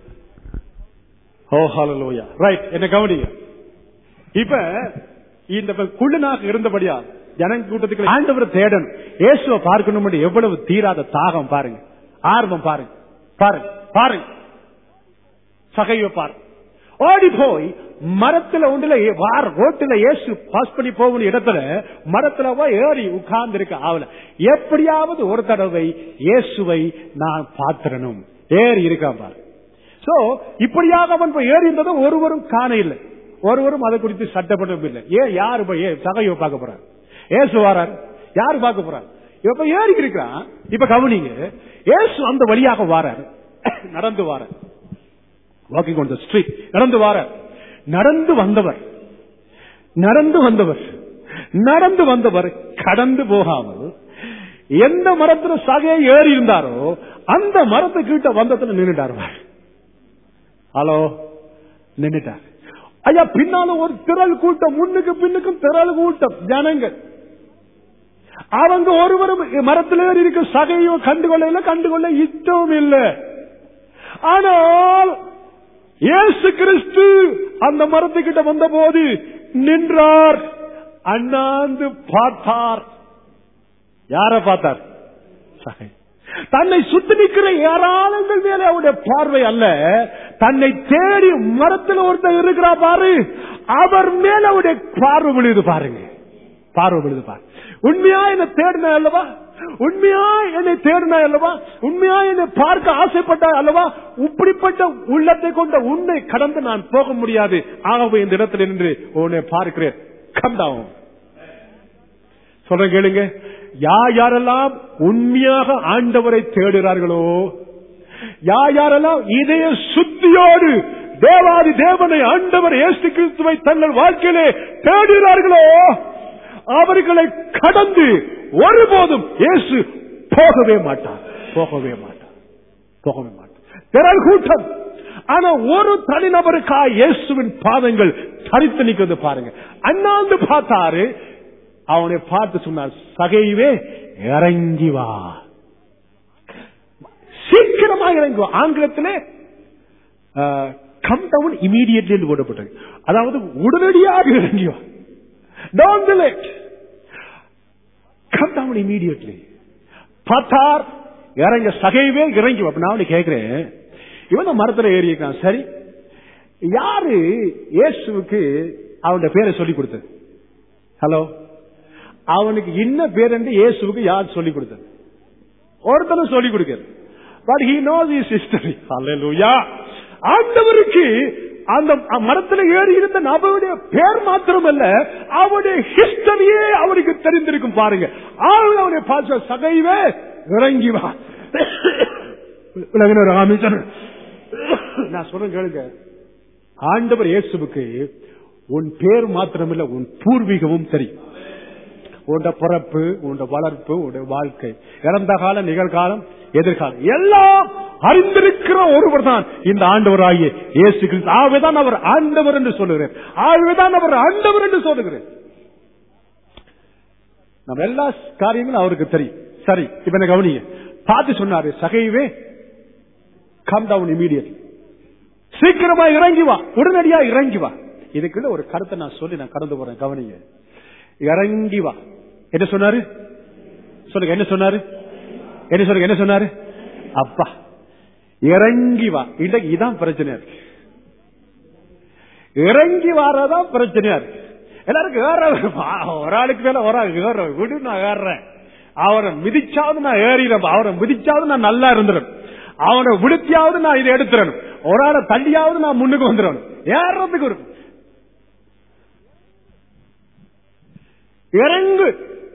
ஓ ஹல்லேலூயா. ரைட், என்ன கவனிங்க. இப்ப இந்த குள்ளனாக இருந்தபடியா ஜனங்க கூட்டத்துக்கு ஆண்டவரை தேடணும், இயேசுவை பார்க்கணும், எவ்வளவு தீராத தாகம் பாருங்க, ஆர்வம் பாருங்க பாருங்க பாருங்க. சகையை பாரு, ஓடி போய் மரத்துல ஒன்றுல ரோட்டுல இயேசு பாஸ் பண்ணி போகணும் இடத்துல மரத்துல போய் ஏறி உட்கார்ந்து இருக்க ஆவல. எப்படியாவது ஒரு தடவை இயேசுவை நான் பாத்திரணும் ஏறி இருக்கான் பாரு. சோ இப்படியாக அவன் போய் ஏறி இருந்ததும் ஒருவரும் காண இல்லை, ஒருவரும் அதை குறித்து சட்டப்பட்டும் இல்லை. ஏன் யாரு போய் சகையை பார்க்க போறாரு? இயேசு வாரார், யாரு பார்க்க போறாரு? இப்ப ஏறி இருக்கிறான். இப்ப கவனிங்க, இயேசு அந்த வழியாக வாரார், நடந்து வாரார், வாக்கிங் ஆன் தி ஸ்ட்ரீட், நடந்து வாரார். நடந்து வந்தவர் நடந்து வந்தவர் நடந்து வந்தவர் கடந்து போகாமல் எந்த மரத்துல சகையை ஏறி இருந்தாரோ அந்த மரத்தை கிட்ட வந்தத்துல நின்றுட்டார். ஹலோ, நின்றுட்டார். ஐயா, பின்னாலும் ஒரு திரள் கூட்டம், முன்னுக்கு பின்னுக்கும் திரள் கூட்டம் ஜனங்கள். அவங்க ஒருவரும் மரத்தில் ஏறி இருக்க சகையோ கண்டுகொள்ள இல்லை, கண்டுகொள்ள இஷ்டமும் இல்லை. ஆனால் இயேசு கிறிஸ்து அந்த மரத்துக்கிட்ட வந்த போது நின்றார், அண்ணாந்து பார்த்தார். யார பார்த்தார்? சகை. தன்னை சுத்தி நிற்கிற ஏராளங்கள் மேலே அவருடைய பார்வை அல்ல, தன்னை தேடி மரத்தில் ஒருத்தர் இருக்கிறா பாரு, அவர் மேல அவருடைய பார்வை விழுது பாருங்க. பார்வை விழுது பார். உண்மையா என்னை தேடின அல்லவா, உண்மையா என்னை தேடின அல்லவா, உண்மையா என்னை பார்க்க ஆசைப்பட்ட அல்லவா, இப்படிப்பட்ட உள்ளத்தை கொண்ட உன்னை கடந்து நான் போக முடியாது. ஆகவே இந்த இடத்துல நின்று உன்னை பார்க்கிறேன். Come down. சொல்ற கேளுங்க, யார் யாரெல்லாம் உண்மையாக ஆண்டவரை தேடுகிறார்களோ, யார் யாரெல்லாம் இதய சுத்தியோடு தேவாதி தேவனை ஆண்டவர் இயேசு கிறிஸ்துவை தங்கள் வாழ்க்கையிலே தேடுகிறார்களோ, அவர்களை கடந்து ஒருபோதும் இயேசு போகவே மாட்டார், போகவே மாட்டார், போகவே மாட்டார். திரள் கூட்டம். ஆனா ஒரு தனிநபருக்காக இயேசுவின் பாதங்கள் தரித்து நிற்கிறது பாருங்க. அண்ணாந்து பார்த்தாரு, அவனை பார்த்து சொன்னார், சகைவே இறங்கி வா, சீக்கிரமாக இறங்கி வா. ஆங்கிலத்திலே கம் டவுன் இமீடியட்லி போடப்பட்டது. அதாவது உடனடியாக இறங்கி வா. Don't delay. Come down immediately. பார்த்தார், இறங்க சகைவே இறங்கி வா. நான் கேட்கிறேன், இவன் மரத்துல ஏறி இருக்கான், சரி, யாரு இயேசுவுக்கு அவனுடைய பேரை சொல்லி கொடுத்தது? ஹலோ, அவனுக்கு என்ன பேர் என்று இயேசுவுக்கு யார் சொல்லி கொடுத்தது? ஒருத்தனும் சொல்லி கொடுக்கிறது. But he knows his history. Hallelujah. ஆண்டவருக்கு அந்த மரத்தில் ஏறி இருந்த நபருடைய பேர் மாத்திரமல்ல, அவருடைய ஹிஸ்டரியே அவருக்கு தெரிந்திருக்கும் பாருங்க. அவருடைய பாச சகைவே இறங்கி வா. நான் சொல்றேன் கேளுங்க, ஆண்டவர் இயேசுவுக்கு உன் பேர் மாத்திரமல்ல, உன் பூர்வீகமும் தெரியும். உன்ட பிறப்பு, உன்ட வளர்ப்பு, உன்னுடைய வாழ்க்கை, இறந்த காலம், நிகழ்காலம், எதிர்காலம் எல்லாம் அறிந்திருக்கிற ஒருவர் தான் இந்த ஆண்டவராகிய இயேசு கிறிஸ்து. ஆகவேதான் அவர் ஆண்டவர் என்று சொல்லுகிறேன். ஆகவேதான் அவர் ஆண்டவர் என்று சொல்லுகிறேன். நம்ம எல்லா காரியங்களும் அவருக்கு தெரியும். சரி, இப்ப என்ன கவனிங்க. பார்த்து சொன்னாரு, சகைவே கம் டவுன் இமீடியட்லி, சீக்கிரமா இறங்கி வா, உடனடியா இறங்கி வா. இதுக்குள்ள ஒரு கருத்தை நான் சொல்லி நான் கடந்து போறேன், கவனிங்க. இறங்கி வா என்ன சொன்னாரு? சொல்லுங்க, என்ன சொன்னாரு? என்ன சொல்லுங்க, என்ன சொன்னாரு? அப்பா இறங்கி வா. இன்றைக்கு இதான் பிரச்சனையா இருக்கு. இறங்கி வாரதான் பிரச்சனையா இருக்கு. எல்லாருக்கும் ஏற, ஒரு ஆளுக்கு மேல ஒரு ஆள் ஏற விடு, நான் ஏறேன். அவரை மிதிச்சாவது நான் ஏறிடும், அவரை மிதிச்சாவது நான் நல்லா இருந்துடும், அவனை விடுத்தியாவது நான் இதை எடுத்துறணும், ஒரு ஆளை தள்ளியாவது நான் முன்னுக்கு வந்துடணும். ஏறதுக்கு ஒரு இறங்கு.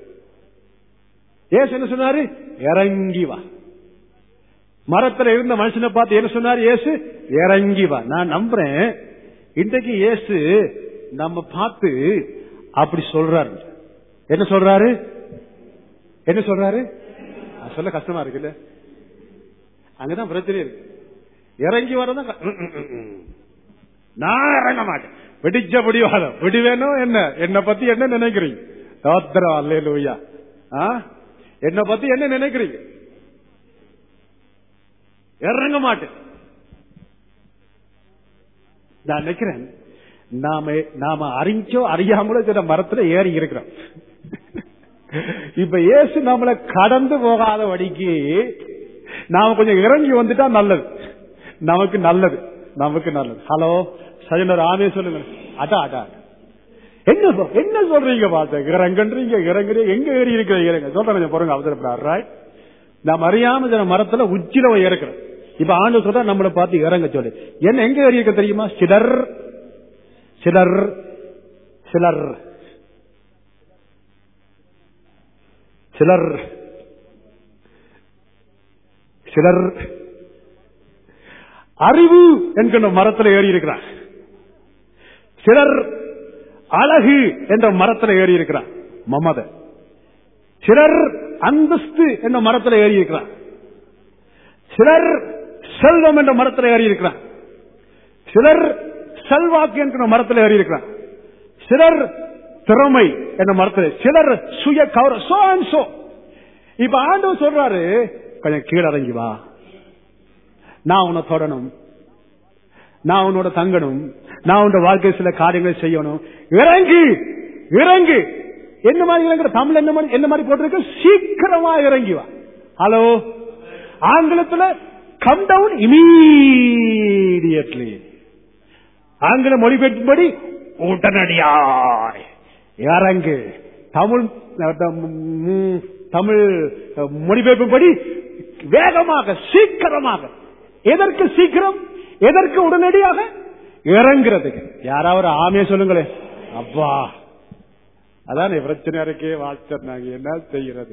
ஏசு என்ன சொன்னாரு? இறங்கி வா. மரத்துல இருந்த மனுஷனை பார்த்து என்ன சொன்னாரு இயேசு? இறங்கி வா. நான் நம்புறேன் இன்றைக்கு இயேசு நம்ம பார்த்து அப்படி சொல்றாரு. என்ன சொல்றாரு? என்ன சொல்றாரு? சொல்ல கஷ்டமா இருக்குல்ல, அங்கதான் பிரச்சனை இருக்கு. இறங்கி வரதான் நான் இறங்க மாட்டேன், வெடிச்ச பிடிவாதம் விடுவேணும். என்ன என்ன பத்தி என்ன நினைக்கிறீங்க? அல்லேலூயா. என்ன பத்தி என்ன நினைக்கிறீங்க? இறங்க மாட்டேன். நான் நினைக்கிறேன் நாம நாம அறிஞ்சோ அறியாமலோ சில மரத்துல ஏறி இருக்கிறோம். இப்ப இயேசு நம்மளை கடந்து போகாத வடிக்கு நாம கொஞ்சம் இறங்கி வந்துட்டா நல்லது, நமக்கு நல்லது, நமக்கு நல்லது. ஹலோ சஜனர், ஆமே சொல்லுங்க. அடா அடா என்ன என்ன சொல்றீங்க? பார்த்த இறங்குறீங்க, இறங்குறீங்க, எங்க ஏறி இருக்கிறீங்க சொல்றேன் போறங்க. அவசரப்படாது. நாம் அறியாம சில மரத்துல உச்சில இறக்குறோம். இப்ப ஆண்டு சொல்ற நம்மளை பார்த்து இறங்க சொல்லு. என்ன எங்க ஏறி இருக்க தெரியுமா? சிலர் சிலர் சிலர் சிலர் சிலர் அறிவு என்கின்ற மரத்தில் ஏறி இருக்கிறார். சிலர் அழகு என்ற மரத்தில் ஏறி இருக்கிறார், மமத. சிலர் அந்தஸ்து என்ற மரத்தில் ஏறி இருக்கிறார். சிலர் செல்வம் என்ற மரத்தில் ஏறி இருக்கிறார். சிலர் செல்வாக்கு என்கிற மரத்தில் ஏறி இருக்கிறார். சிலர் திறமை என்ற மரத்தில், சிலர் சுய கௌரவ. So and so. இப்ப ஆண்டவர் சொல்றாரு, கொஞ்சம் கீழறங்கி வா, நான் உன்னை தொடணும், நான் உன்னோட தங்கணும், நான் உன்னோட வாழ்க்கை சில காரியங்களை செய்யணும். இறங்கி இறங்கு. என்ன மாதிரி இறங்குற? தமிழ் என்ன மாதிரி என்ன மாதிரி போட்டிருக்கு? சீக்கிரமா இறங்கி வா. ஹலோ, ஆங்கிலத்தில் கம் டவுன் இமீடியட்லி. ஆங்கில மொழிபெயர்ப்புபடி உடனடியாய் இறங்கு தமிழ் தமிழ் மொழிபெயர்ப்புப்படி வேகமாக சீக்கிரமாக. எதற்கு சீக்கிரம், எதற்கு உடனடியாக? இறங்குறதுக்கு. யாராவது ஆமே சொல்லுங்களேன். அப்பா அதான் பிரச்சனை இருக்கே. வாட்சர் நாங்க என்ன செய்யறது?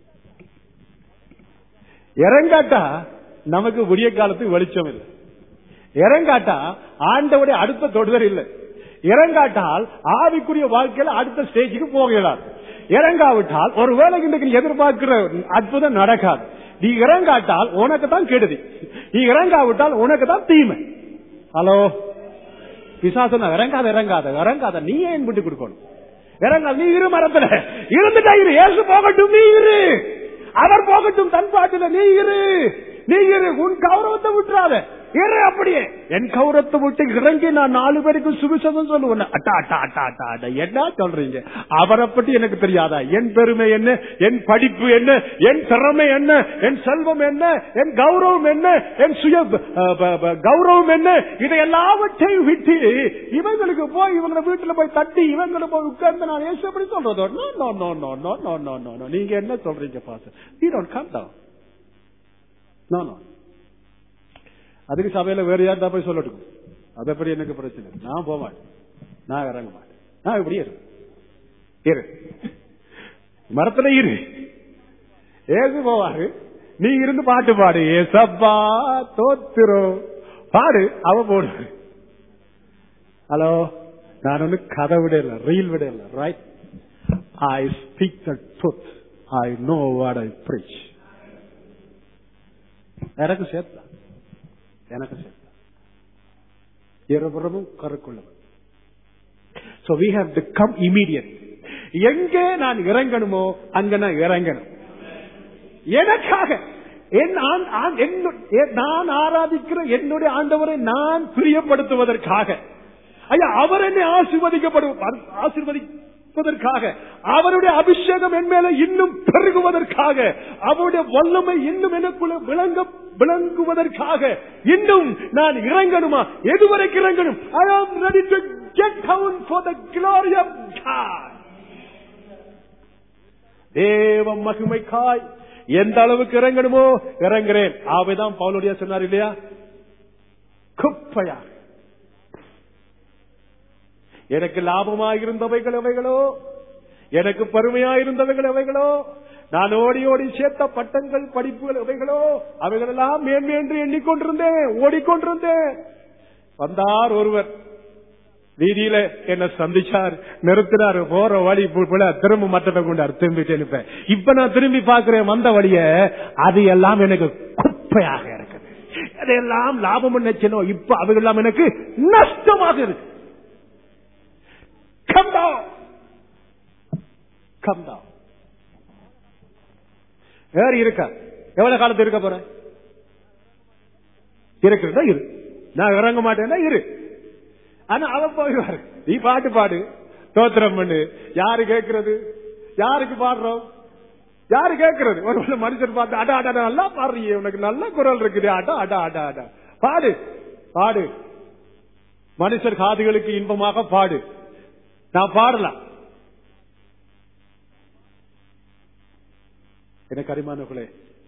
இறங்காட்டா நமக்கு விடிய காலத்துக்கு வெளிச்சம் இல்லை. இறங்காட்டா ஆண்டவுடைய அடுத்த தொடுதல் இல்லை. இறங்காட்டால் ஆவிக்குரிய வாழ்க்கையில அடுத்த ஸ்டேஜுக்கு போக இயலாது. இறங்காவிட்டால் ஒரு வேலைக்கு இன்றைக்கு எதிர்பார்க்கிற அற்புதம் நடக்காது. நீ இறங்காட்டால் உனக்கு தான் கெடுதி, நீ இறங்காவிட்டால் உனக்கு தான் தீமை. ஹலோ, பிசாசு இறங்காத இறங்காத இறங்காத நீ ஏன் விட்டு கொடுக்கணும்? இறங்காத, நீ இரு மரத்துல இருந்துட்டா இரு. ஏசு போகட்டும், நீ இரு. அவர் போகட்டும் தன் பாட்டில, நீ இரு. நீ இரு. உன் கௌரவத்தை விட்டுறாத, இரு. அப்படியே என் கௌரவத்தை விட்டு இறங்கி நான் நாலு பேருக்கு சுவிசேஷம் சொல்லுவேன். அட்டா அட்டா அட்டா அட்டா அட்டா என்ன சொல்றீங்க? அவரை பற்றி எனக்கு தெரியாதா? என் பெருமை என்ன, என் படிப்பு என்ன, என் திறமை என்ன, என் செல்வம் என்ன, என் கௌரவம் என்ன, என் சுய கௌரவம் என்ன, இதை எல்லாவற்றையும் விட்டு இவங்களுக்கு போய் இவங்க வீட்டுல போய் தட்டி இவங்களை போய் உட்கார்ந்து நான் ஏசு எப்படி சொல்றதோ? நீங்க என்ன சொல்றீங்க pastor? You don't come down. No, no. அதுக்கு சபையில வேற யார் தான் போய் சொல்லட்டும். அதை பற்றி எனக்கு பிரச்சனை. நான் போக மாட்டேன், நான் இறங்க மாட்டேன். நான் இப்படி இரு இரு மரத்துல இரு. ஏசு போவாரு, நீ இருந்து பாட்டு பாடு. ஏசப்பா தோத்திரம் பாடு, அவ போடு. ஹலோ, நான் ஒண்ணு கதை விட இல்லை, ரீல் விட இல்லை. Right, I speak the truth, I know what I preach. எனக்கு சேர்த்தா எனக்கு சேர்த்தா இருபுறமும் கருக்குள்ளவன். So we have to come immediate. எங்கே நான் இறங்கணுமோ அங்க நான் இறங்கணும். எனக்காக நான் ஆராதிக்கிற என்னுடைய ஆண்டவரை நான் பிரியப்படுத்துவதற்காக, ஐயா அவர் என்னை ஆசீர்வதிக்கப்படும் ஆசீர்வதிப்பதற்காக, அவருடைய அபிஷேகம் என் மேல இன்னும் பெருகுவதற்காக, அவருடைய வல்லமை இன்னும் எனக்குள்ள விளங்க விளங்குவதற்காக இன்னும் நான் இறங்கணுமா? எதுவரைக்கும் இறங்கணும்? I am ready to get down for the glory of God. தேவ மகிமைக்காய் எந்த அளவுக்கு இறங்கணுமோ இறங்குறேன். ஆவைதான் பவுலுடைய சொன்னார் இல்லையா? குப்பையா எனக்கு லாபமாயிருந்தவைகள் எவைகளோ, எனக்கு பெருமையாயிருந்தவைகள் எவைகளோ, நான் ஓடி ஓடி சேர்த்த பட்டங்கள் படிப்புகள் எவைகளோ அவைகள் எல்லாம் மேன்மை என்று எண்ணிக்கொண்டிருந்தேன், ஓடிக்கொண்டிருந்தேன். வந்தார் ஒருவர், வீதியில என்ன சந்திச்சார், நிறுத்தினார். போற வழி திரும்ப மற்றதை கொண்டார், திரும்பிட்டு எழுப்பேன். இப்ப நான் திரும்பி பார்க்கிறேன் வந்த வழிய, அது எல்லாம் எனக்கு குப்பையாக இருக்குது. அதெல்லாம் லாபம் நினைச்சனோ இப்ப அவைகள் எல்லாம் எனக்கு நஷ்டமாக இருக்கு. Come down. Come down. வேற இருக்கா? எவ்வளவு காலத்து இருக்க போற? இருக்கிறதா இரு. நான் இறங்க மாட்டேன்னா இரு. ஆனா அவன் போயிடுவாரு. நீ பாட்டு பாடு, தோத்திரம் பண்ணு. யாரு கேட்கறது? யாருக்கு பாடுறோம்? யாரு கேட்கறது? ஒரு மனுஷன் பார்த்து அடா அடா நல்லா பாடுறீங்க, உனக்கு நல்ல குரல் இருக்குது, அடா அடா அடா அடா பாடு பாடு. மனுஷர் காதுகளுக்கு இன்பமாக பாடு. நான் பாடலாம். எனக்கு அருமையானவர்களே,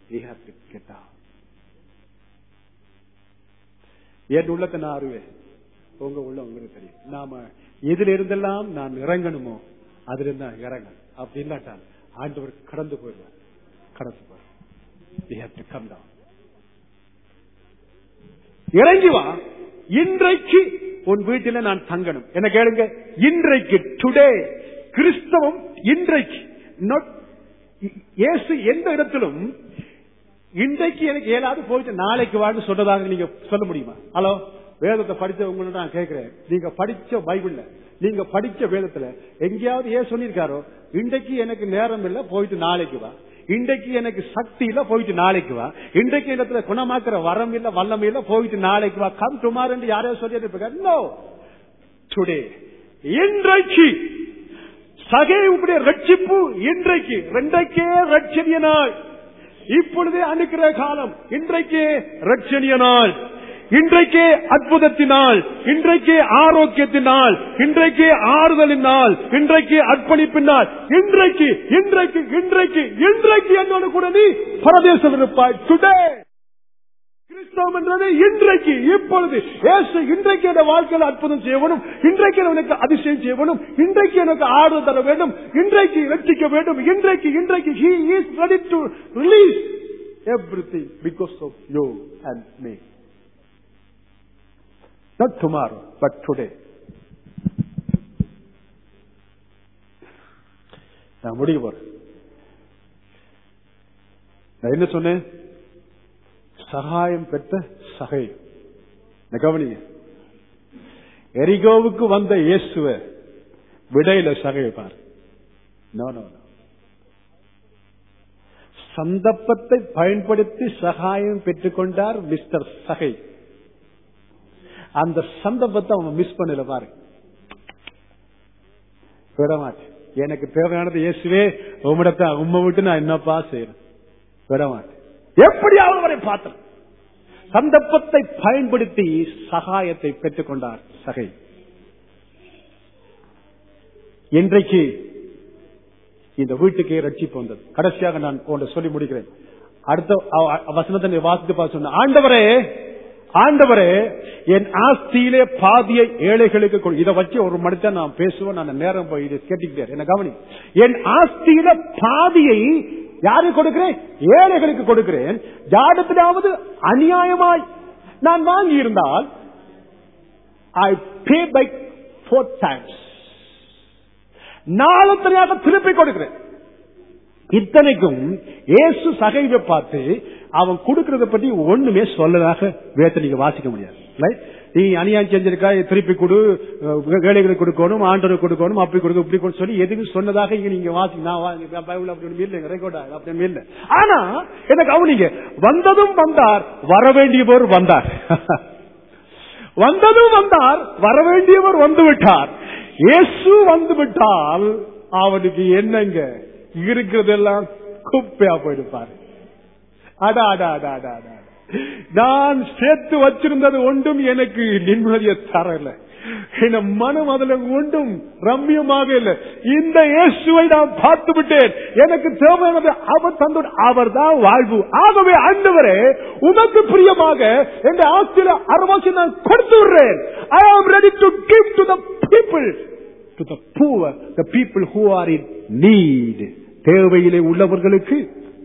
என் உள்ளத்தை நான் அறிவேன், உங்க உள்ள உங்களுக்கு தெரியும். நாம எதுல இருந்தெல்லாம் நான் இறங்கணுமோ அதுல இருந்தா இறங்க. அப்படி இல்லாட்டால் ஆண்டவர் கடந்து போயிடுவார், கடந்து போயிடுவார். இறங்கி வா. இன்றைக்கு உன் வீட்டில நான் தங்கணும். என்ன கேளுங்க, இன்றைக்கு, டுடே. கிறிஸ்தவம் இன்றைக்கு. இயேசு எந்த இடத்திலும் இன்றைக்கு எனக்கு ஏதாவது போயிட்டு நாளைக்கு வாழ்ந்து சொன்னதாக நீங்க சொல்ல முடியுமா? ஹலோ, வேதத்தை படிச்சவங்க நான் கேட்கிறேன். நீங்க படிச்ச பைபிள்ல, நீங்க படிச்ச வேதத்துல எங்கேயாவது ஏன் சொல்லியிருக்காரோ இன்றைக்கு எனக்கு நேரம் இல்ல போயிட்டு நாளைக்கு வா, இன்றைக்கு எனக்கு சக்தி இல்ல போயிட்டு நாளைக்கு வா, இன்றைக்கு இடத்துல குணமாக்குற வரம் இல்ல வல்லமை இல்ல போயிட்டு நாளைக்கு வா, கம் டுமாரோ என்று யாரையோ சொல்லிட்டு நோ, டுடே. இன்றைக்கு சகேயுடைய ரட்சிப்பு இன்றைக்கு, இன்றைக்கே ரட்சணிய நாள். இப்பொழுதே அனுக்கிற காலம், இன்றைக்கே ரட்சணிய நாள். இன்றைக்கே அற்புதத்தினால், இன்றைக்கே ஆரோக்கியத்தினால், இன்றைக்கே ஆறுதலினால், இன்றைக்கு அர்ப்பணிப்பினால், இன்றைக்கு இன்றைக்கு இன்றைக்கு இன்றைக்கு என்னோட கூட நீ பரதேசம் இருப்பாய். டுடே கிறிஸ்தவம் என்றது இன்றைக்கு, இப்பொழுது. இன்றைக்கு என் வாழ்க்கையில் அற்புதம் செய்யணும், இன்றைக்கு எனக்கு அதிசயம் செய்யணும், இன்றைக்கு எனக்கு ஆறுதல் தர வேண்டும், இன்றைக்கு ரட்சிக்க வேண்டும், இன்றைக்கு இன்றைக்கு he is ready to release everything because of you and me. Not tomorrow, but today. நான் முடிவு போறேன். நான் என்ன சொன்னேன்? சகாயம் பெற்ற சகை. கவனிங்க, எரிகோவுக்கு வந்த இயேசுவ விடையில சகை பாரு. No no no. சந்தர்ப்பத்தை பயன்படுத்தி சகாயம் பெற்றுக்கொண்டார் மிஸ்டர் சகை. அந்த சந்தர்ப்பத்தை அவங்க மிஸ் பண்ணல பாரு. விடமாட்டேன், எனக்கு தேவையானது இயேசுவே, உம்மிடத்தை உண்மை விட்டு நான் என்னப்பா செய்யறேன். விடமாட்டேன், எப்படியாவது அவரை பார்த்தேன். சந்தர்ப்பத்தை பயன்படுத்தி சகாயத்தை பெற்றுக் கொண்டார் சகை. இன்றைக்கு இந்த வீட்டுக்கே ரட்சிப்பு வந்தது. கடைசியாக நான் ஒன்றை சொல்லி முடிக்கிறேன். அடுத்த வசனத்தை வாசித்து பார்த்து சொன்ன, ஆண்டவரே ஆண்டவரே என் ஆஸ்தியிலே பாதியை ஏழைகளுக்கு கொடு. இதை வச்சு ஒரு மணித்தான் நான் பேசுவேன். நான் நேரம் போய் இதை கேட்டுக்கிட்டேன். என்ன கவனி, என் ஆஸ்தியில பாதியை யாருக்கு கொடுக்கிறேன்? ஏழைகளுக்கு கொடுக்கிறேன். யாரிடத்திலாவது அநியாயமாய் நான் வாங்கி இருந்தால் I pay by four times, நாலத்தனையாக திருப்பி கொடுக்கிறேன். இத்தனைக்கும் இயேசு சகைவை பார்த்து அவன் கொடுக்கறத பற்றி ஒண்ணுமே சொல்லதாக வேதத்தை நீங்க வாசிக்க முடியாது. நீ அநியாயம் செஞ்சிருக்கா, திருப்பி கொடு, ஏழைகளுக்கு கொடுக்கணும், ஆண்டவருக்கு கொடுக்கணும், அப்படி கொடுக்க இப்படி கொடுக்க சொல்லி எதுக்கு சொன்னதாக இங்க நீங்க வாசிக்க அப்படி இல்லை. ஆனா என்ன கவனிங்க, வந்ததும் வந்தார், வர வேண்டியவர் வந்தார். வந்ததும் வந்தார், வர வேண்டியவர் வந்து விட்டார். இயேசு வந்து விட்டால் அவனுக்கு என்னங்க இருக்கிறதெல்லாம் குப்பையா போயிடுப்பாரு. அடா அடா அடா அடா அடா நான் சேர்த்து வச்சிருந்தது ஒன்றும் எனக்கு நிம்மதியை தரல, என் மனம் அதுல ஒன்றும் ரம்யமாக இல்லை. இந்த இயேசுவை நான் பார்த்து விட்டேன், எனக்கு தேவையானது அவர் தந்து, அவர் தான் வாழ்வு. ஆகவே ஆண்டவரே உமக்கு பிரியமாக என் ஆஸ்தியில அறுபது நான் கொடுத்து விடுறேன். I am ready to give to the people, to the poor, the people who are in need. தேவையிலே உள்ளவர்களுக்கு,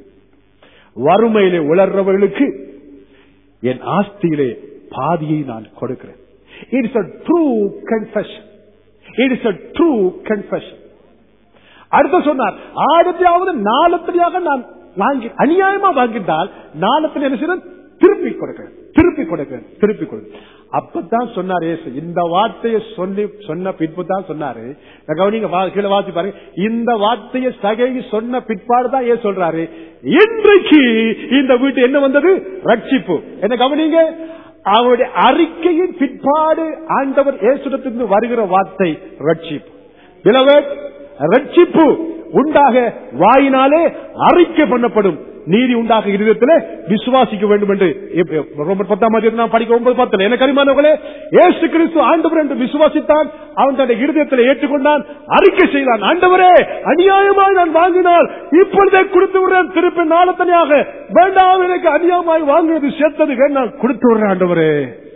வறுமையிலே உளர்றவர்களுக்கு என் ஆஸ்தியிலே பாதியை நான் கொடுக்கிறேன். It is a true confession. It is a true confession. அடுத்த சொன்னார், ஆடத்தையாவது நாலத்தனையாக நான் வாங்கி அநியாயமா வாங்கிட்டால் நாலத்தனை என்ன செய்ய திருப்பி கொடுக்கிறேன், திருப்பி கொடுக்கிறேன், திருப்பி கொடுக்கிறேன். அப்பதான் சொன்னார் இயேசு. இந்த வார்த்தையை சொல்லி சொன்ன பின்பு தான் சொன்னாரு. கவனிங்க, கீழே வாசி பாருங்க. இந்த வார்த்தையை சகை சொன்ன பிற்பாடு தான் ஏன் சொல்றாரு, இன்றைக்கு இந்த வீட்டு என்ன வந்தது? ரட்சிப்பு. என்ன கவனிங்க, அவருடைய அறிக்கையின் பிற்பாடு ஆண்டவர் இயேசுவிடத்திலிருந்து வருகிற வார்த்தை ரட்சிப்பு. பிலவட், ரட்சிப்பு உண்டாக வாயினாலே அறிக்கை பண்ணப்படும், நீதி உண்டாக இருதயத்திலே விசுவாசிக்க வேண்டும் என்று ரோமர் பத்தாம் அதிகாரம் படிக்க ஒன்பது பத்தில். எனக்கு அறிமானவர்களே, இயேசு கிறிஸ்து ஆண்டவர் என்று விசுவாசித்தான், அவன் தன்னுடைய இருதயத்தில் ஏற்றுக்கொண்டான், அறிக்கை செய்தான். ஆண்டவரே அநியாயமாய் நான் வாங்கினால் இப்பொழுதே கொடுத்து விடுறேன், திருப்பி நாளத்தனையாக வேண்டாம், எனக்கு அநியாயமாய் வாங்கினது சேர்த்தது நான் கொடுத்து விடுறேன் ஆண்டவரே.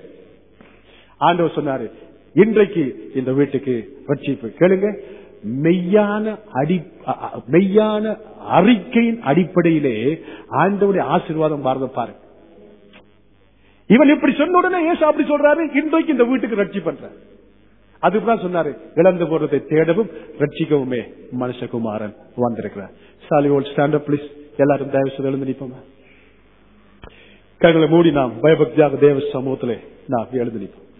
ஆண்டவர் சொன்னாரு, இன்றைக்கு இந்த வீட்டுக்கு ரட்சிப்பு. கேளுங்க, மெய்யான அடி மெய்யான அறிக்கையின் அடிப்படையிலே ஆண்டவருடைய ஆசீர்வாதம் பாரத பாரு. இவன் இப்படி சொன்ன உடனே ஏசு அப்படி சொல்றாரு, இன்றைக்கு இந்த வீட்டுக்கு ரட்சி பண்றாரு. அதுதான் சொன்னாரு, இழந்து போறதை தேடவும் ரட்சிக்கவுமே மனுஷகுமாரன் வந்திருக்கிறார். Shall all stand up please. எல்லாரும் தயவு செய்து எழுந்து நிற்போம். கண்களை மூடி நாம் பயபக்தியாக தேவ சமூகத்திலே நாம் எழுந்து நிற்போம்.